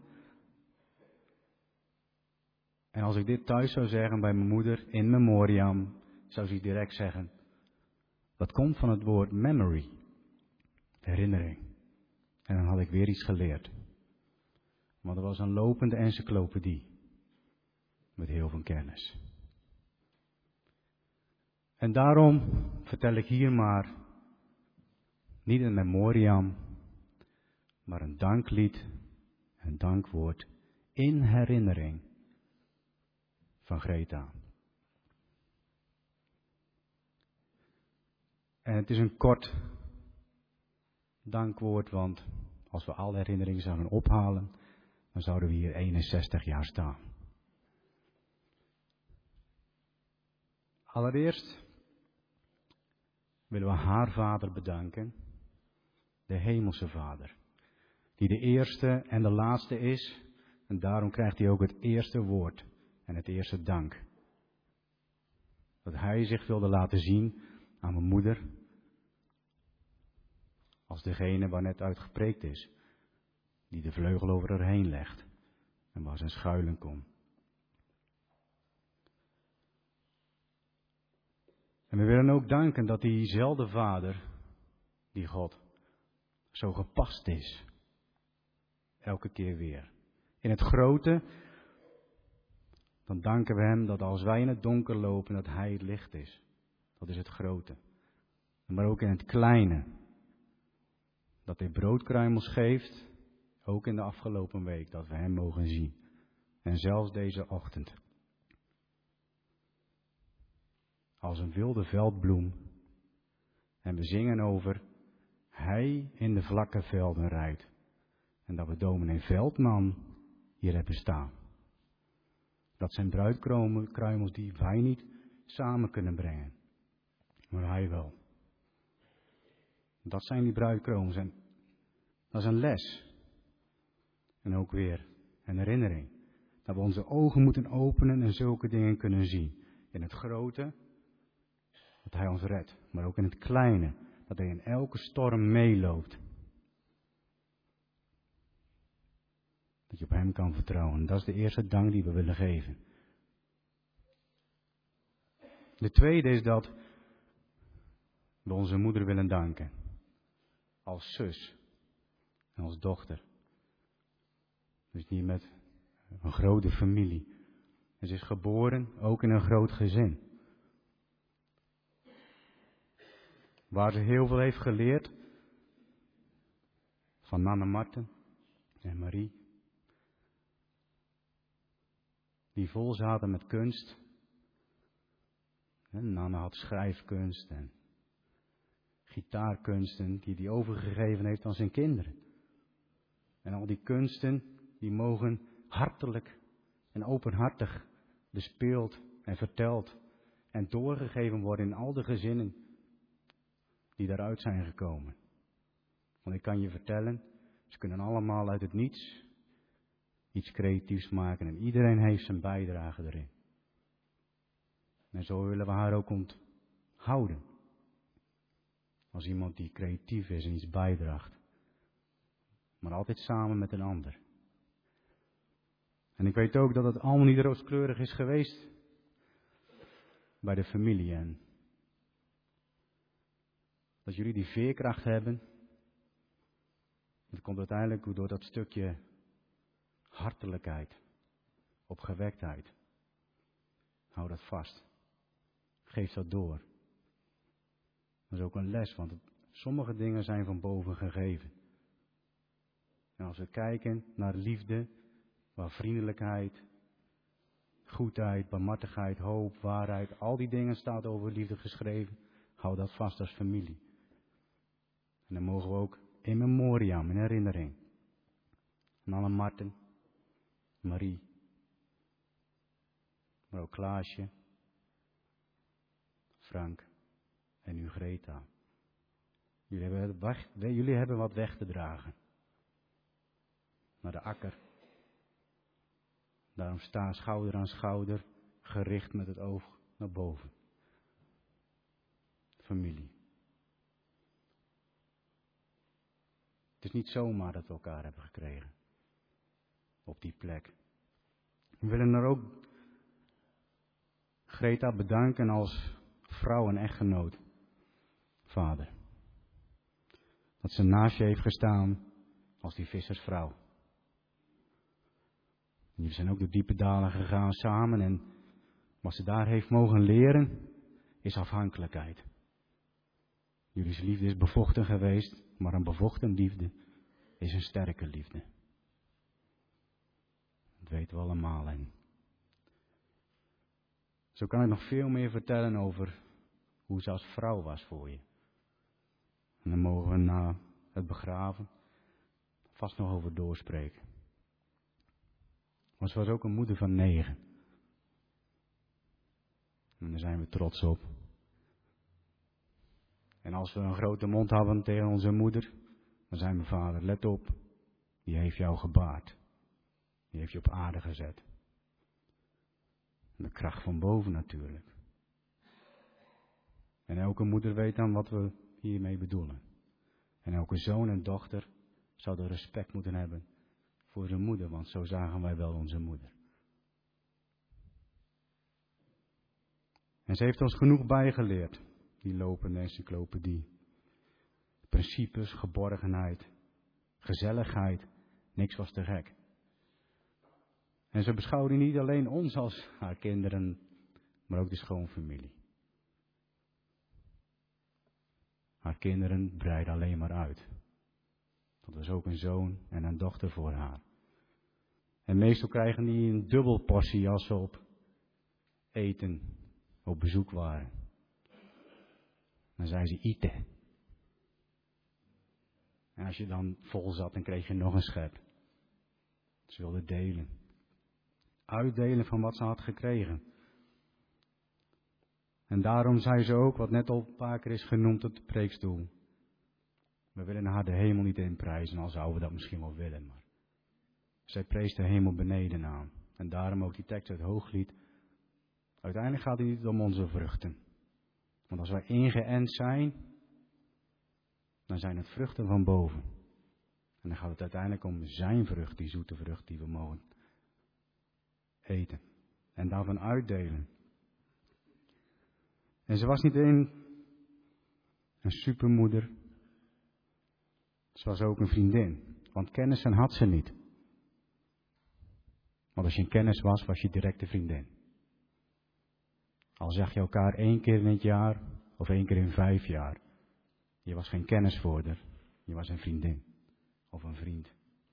En als ik dit thuis zou zeggen bij mijn moeder, in memoriam, zou ze direct zeggen, dat komt van het woord memory, herinnering. En dan had ik weer iets geleerd. Want er was een lopende encyclopedie, met heel veel kennis. En daarom vertel ik hier maar, niet een memoriam, maar een danklied, een dankwoord, in herinnering van Greta. En het is een kort dankwoord, want als we alle herinneringen zouden ophalen, dan zouden we hier 61 jaar staan. Allereerst willen we haar vader bedanken, de hemelse vader, die de eerste en de laatste is, en daarom krijgt hij ook het eerste woord en het eerste dank. Dat hij zich wilde laten zien aan mijn moeder, als degene waar net uit gepreekt is, die de vleugel over haar heen legt en waar ze schuilen kon. En we willen ook danken dat diezelfde vader, die God, zo gepast is. Elke keer weer. In het grote, dan danken we hem dat als wij in het donker lopen, dat hij het licht is. Dat is het grote. Maar ook in het kleine. Dat hij broodkruimels geeft, ook in de afgelopen week, dat we hem mogen zien. En zelfs deze ochtend. Als een wilde veldbloem. En we zingen over, hij in de vlakke velden rijdt. En dat we dominee Veldman hier hebben staan. Dat zijn bruidkruimels die wij niet samen kunnen brengen. Maar hij wel. Dat zijn die bruidkruimels. En dat is een les. En ook weer een herinnering. Dat we onze ogen moeten openen en zulke dingen kunnen zien. In het grote, dat hij ons redt. Maar ook in het kleine, dat hij in elke storm meeloopt. Dat je op hem kan vertrouwen. Dat is de eerste dank die we willen geven. De tweede is dat we onze moeder willen danken. Als zus en als dochter. Dus niet met een grote familie. En ze is geboren ook in een groot gezin. Waar ze heel veel heeft geleerd. Van Nanne Marten en Marie. Die vol zaten met kunst. En Nanne had schrijfkunst en gitaarkunsten die hij overgegeven heeft aan zijn kinderen. En al die kunsten, die mogen hartelijk en openhartig bespeeld en verteld en doorgegeven worden in al de gezinnen die daaruit zijn gekomen. Want ik kan je vertellen, ze kunnen allemaal uit het niets iets creatiefs maken en iedereen heeft zijn bijdrage erin. En zo willen we haar ook onthouden. Als iemand die creatief is en iets bijdraagt. Maar altijd samen met een ander. En ik weet ook dat het allemaal niet rooskleurig is geweest bij de familie. En dat jullie die veerkracht hebben. Dat komt uiteindelijk door dat stukje hartelijkheid, opgewektheid. Hou dat vast. Geef dat door. Dat is ook een les, want sommige dingen zijn van boven gegeven. En als we kijken naar liefde, waar vriendelijkheid, goedheid, barmhartigheid, hoop, waarheid, al die dingen staat over liefde geschreven, hou dat vast als familie. En dan mogen we ook in memoriam, in herinnering, Nanne Marten, Marie, maar ook Klaasje, Frank en nu Greta. Jullie hebben wat weg te dragen. Naar de akker. Daarom sta schouder aan schouder, gericht met het oog naar boven. Familie. Het is niet zomaar dat we elkaar hebben gekregen. Op die plek. We willen er ook Greta bedanken als vrouw en echtgenoot. Vader. Dat ze naast je heeft gestaan als die vissersvrouw. Jullie zijn ook door diepe dalen gegaan samen en wat ze daar heeft mogen leren is afhankelijkheid. Jullie liefde is bevochten geweest, maar een bevochten liefde is een sterke liefde. Dat weten we allemaal. En zo kan ik nog veel meer vertellen over hoe ze als vrouw was voor je. En dan mogen we na het begraven vast nog over doorspreken. Maar ze was ook een moeder van 9. En daar zijn we trots op. En als we een grote mond hadden tegen onze moeder, dan zei mijn vader, let op, die heeft jou gebaard. Die heeft je op aarde gezet. En de kracht van boven natuurlijk. En elke moeder weet dan wat we hiermee bedoelen. En elke zoon en dochter zou er respect moeten hebben voor zijn moeder, want zo zagen wij wel onze moeder. En ze heeft ons genoeg bijgeleerd, die lopende encyclopedie. Principes, geborgenheid, gezelligheid, niks was te gek. En ze beschouwde niet alleen ons als haar kinderen, maar ook de schoonfamilie. Haar kinderen breiden alleen maar uit. Dat was ook een zoon en een dochter voor haar. En meestal krijgen die een dubbel portie als ze op eten, op bezoek waren. Dan zei ze eten. En als je dan vol zat, dan kreeg je nog een schep. Ze wilde delen. Uitdelen van wat ze had gekregen. En daarom zei ze ook, wat net al een paar keer is genoemd op de preekstoel. We willen haar de hemel niet inprijzen, al zouden we dat misschien wel willen. Maar zij prees de hemel beneden aan. En daarom ook die tekst uit Hooglied. Uiteindelijk gaat het niet om onze vruchten. Want als wij ingeënt zijn, dan zijn het vruchten van boven. En dan gaat het uiteindelijk om zijn vrucht, die zoete vrucht die we mogen eten. En daarvan uitdelen. En ze was niet een supermoeder. Ze was ook een vriendin. Want kennissen had ze niet. Want als je een kennis was, was je direct een vriendin. Al zag je elkaar 1 keer in het jaar of 1 keer in 5 jaar. Je was geen kennisvoerder, je was een vriendin of een vriend.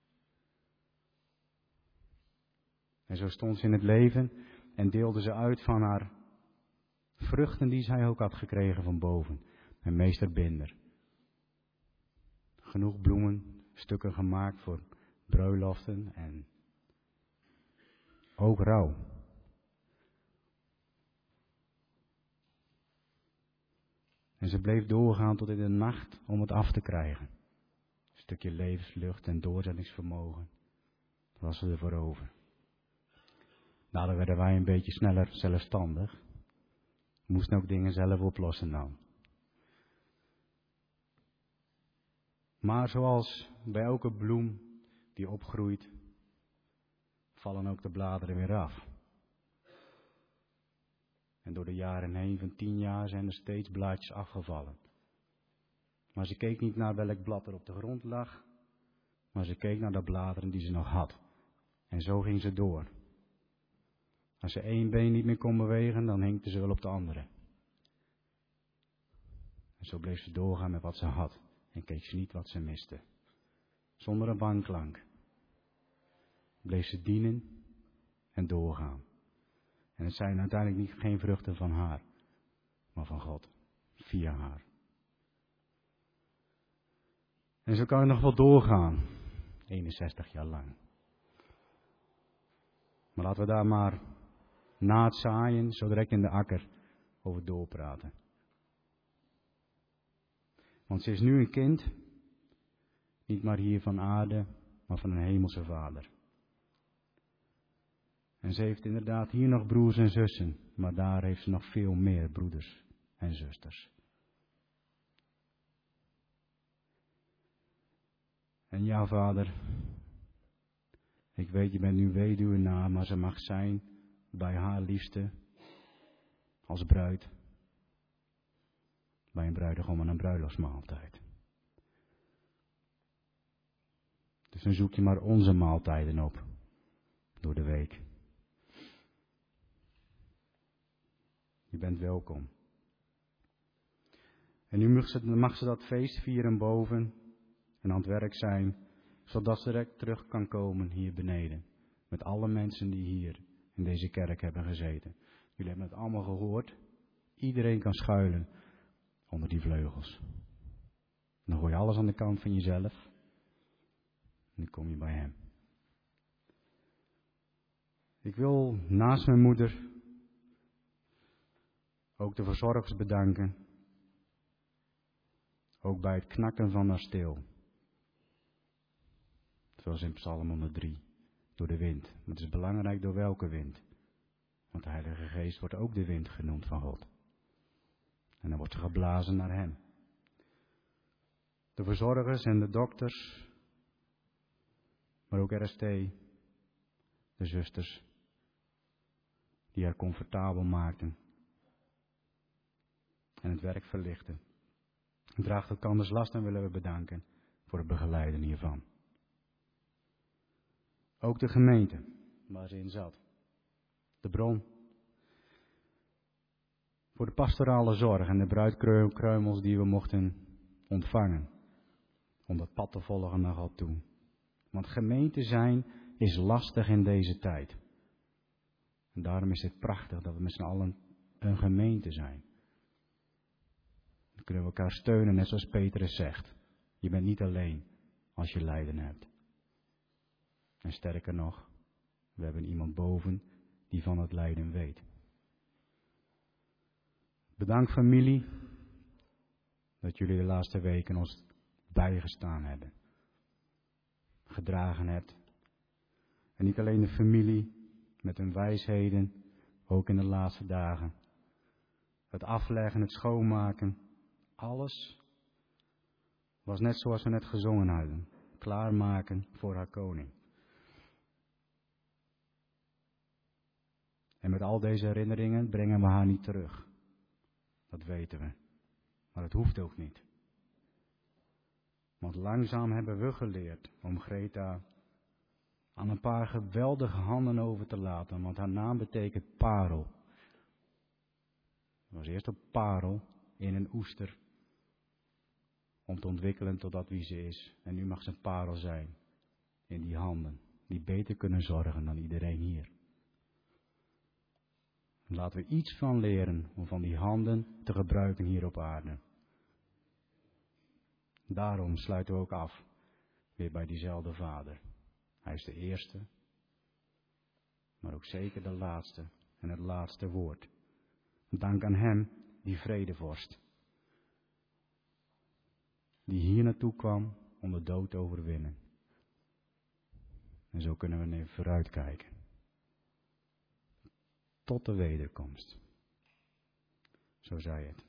En zo stond ze in het leven en deelde ze uit van haar vruchten die zij ook had gekregen van boven. En meester Binder. Genoeg bloemen, stukken gemaakt voor bruiloften en ook rouw. En ze bleef doorgaan tot in de nacht om het af te krijgen. Een stukje levenslucht en doorzettingsvermogen. Dat was ze ervoor over. Daardoor werden wij een beetje sneller zelfstandig. We moesten ook dingen zelf oplossen dan. Maar zoals bij elke bloem die opgroeit, vallen ook de bladeren weer af. En door de jaren heen, van 10 jaar, zijn er steeds blaadjes afgevallen. Maar ze keek niet naar welk blad er op de grond lag, maar ze keek naar de bladeren die ze nog had. En zo ging ze door. Als ze één been niet meer kon bewegen, dan hinkte ze wel op de andere. En zo bleef ze doorgaan met wat ze had en keek ze niet wat ze miste. Zonder een wanklank bleef ze dienen en doorgaan. En het zijn uiteindelijk geen vruchten van haar, maar van God, via haar. En zo kan het nog wel doorgaan, 61 jaar lang. Maar laten we daar maar na het zaaien, zo direct in de akker, over doorpraten. Want ze is nu een kind, niet maar hier van aarde, maar van een hemelse Vader. En ze heeft inderdaad hier nog broers en zussen, maar daar heeft ze nog veel meer broeders en zusters. En ja, Vader, ik weet, je bent nu weduwnaar, maar ze mag zijn bij haar liefste als bruid. Bij een bruidegom en een bruiloftsmaaltijd. Dus dan zoek je maar onze maaltijden op door de week. Je bent welkom. En nu mag ze dat feest vieren boven en aan het werk zijn, zodat ze direct terug kan komen hier beneden. Met alle mensen die hier in deze kerk hebben gezeten. Jullie hebben het allemaal gehoord. Iedereen kan schuilen onder die vleugels. Dan gooi je alles aan de kant van jezelf. En dan kom je bij hem. Ik wil naast mijn moeder ook de verzorgers bedanken. Ook bij het knakken van haar steel. Zoals in Psalm 103. Door de wind. Maar het is belangrijk door welke wind. Want de Heilige Geest wordt ook de wind genoemd van God. En dan wordt ze geblazen naar hem. De verzorgers en de dokters. Maar ook RST. De zusters. Die haar comfortabel maakten. En het werk verlichten. Draagt elkanders last en willen we bedanken voor het begeleiden hiervan. Ook de gemeente waar ze in zat. De bron. Voor de pastorale zorg en de bruidkruimels die we mochten ontvangen. Om dat pad te volgen naar God toe. Want gemeente zijn is lastig in deze tijd. En daarom is het prachtig dat we met z'n allen een gemeente zijn. Dan kunnen we elkaar steunen, net zoals Petrus zegt. Je bent niet alleen als je lijden hebt. En sterker nog, we hebben iemand boven die van het lijden weet. Bedankt familie, dat jullie de laatste weken ons bijgestaan hebben. Gedragen hebt. En niet alleen de familie met hun wijsheden, ook in de laatste dagen. Het afleggen, het schoonmaken, alles was net zoals we net gezongen hadden. Klaarmaken voor haar koning. En met al deze herinneringen brengen we haar niet terug. Dat weten we. Maar het hoeft ook niet. Want langzaam hebben we geleerd om Greta aan een paar geweldige handen over te laten. Want haar naam betekent parel. Het was eerst een parel in een oester. om te ontwikkelen totdat wie ze is. En u mag zijn parel zijn in die handen, die beter kunnen zorgen dan iedereen hier. Laten we iets van leren om van die handen te gebruiken hier op aarde. Daarom sluiten we ook af, weer bij diezelfde Vader. Hij is de eerste, maar ook zeker de laatste en het laatste woord. Dank aan hem, die vredevorst, die hier naartoe kwam om de dood te overwinnen. En zo kunnen we even vooruitkijken. Tot de wederkomst. Zo zei het.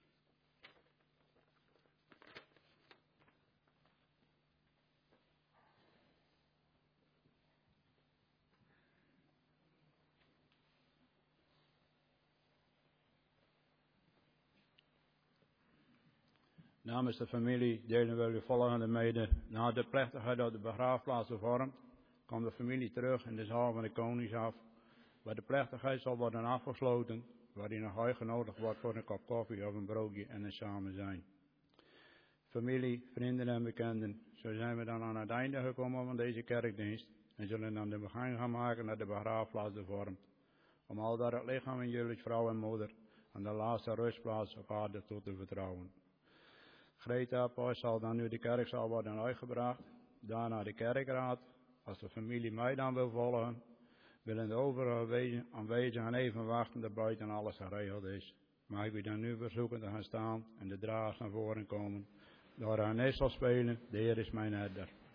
Namens de familie delen we u volgende mede. Na de plechtigheid op de begraafplaats vormt, komt de familie terug in de zaal van de Koningshof, waar de plechtigheid zal worden afgesloten, waarin nog uitgenodigd wordt voor een kop koffie of een broodje en een samen zijn. Familie, vrienden en bekenden, zo zijn we dan aan het einde gekomen van deze kerkdienst en zullen dan de begang gaan maken naar de begraafplaats de vormt, om al daar het lichaam van jullie vrouw en moeder aan de laatste rustplaats op aarde toe te vertrouwen. Greta Pois zal dan nu de kerkzaal worden uitgebracht, daarna de kerkraad. Als de familie mij dan wil volgen, willen de overige aanwezigen even wachten dat buiten alles geregeld is. Mag ik u dan nu verzoeken te gaan staan en de dragers naar voren komen. Door haar net zal spelen, de Heer is mijn herder.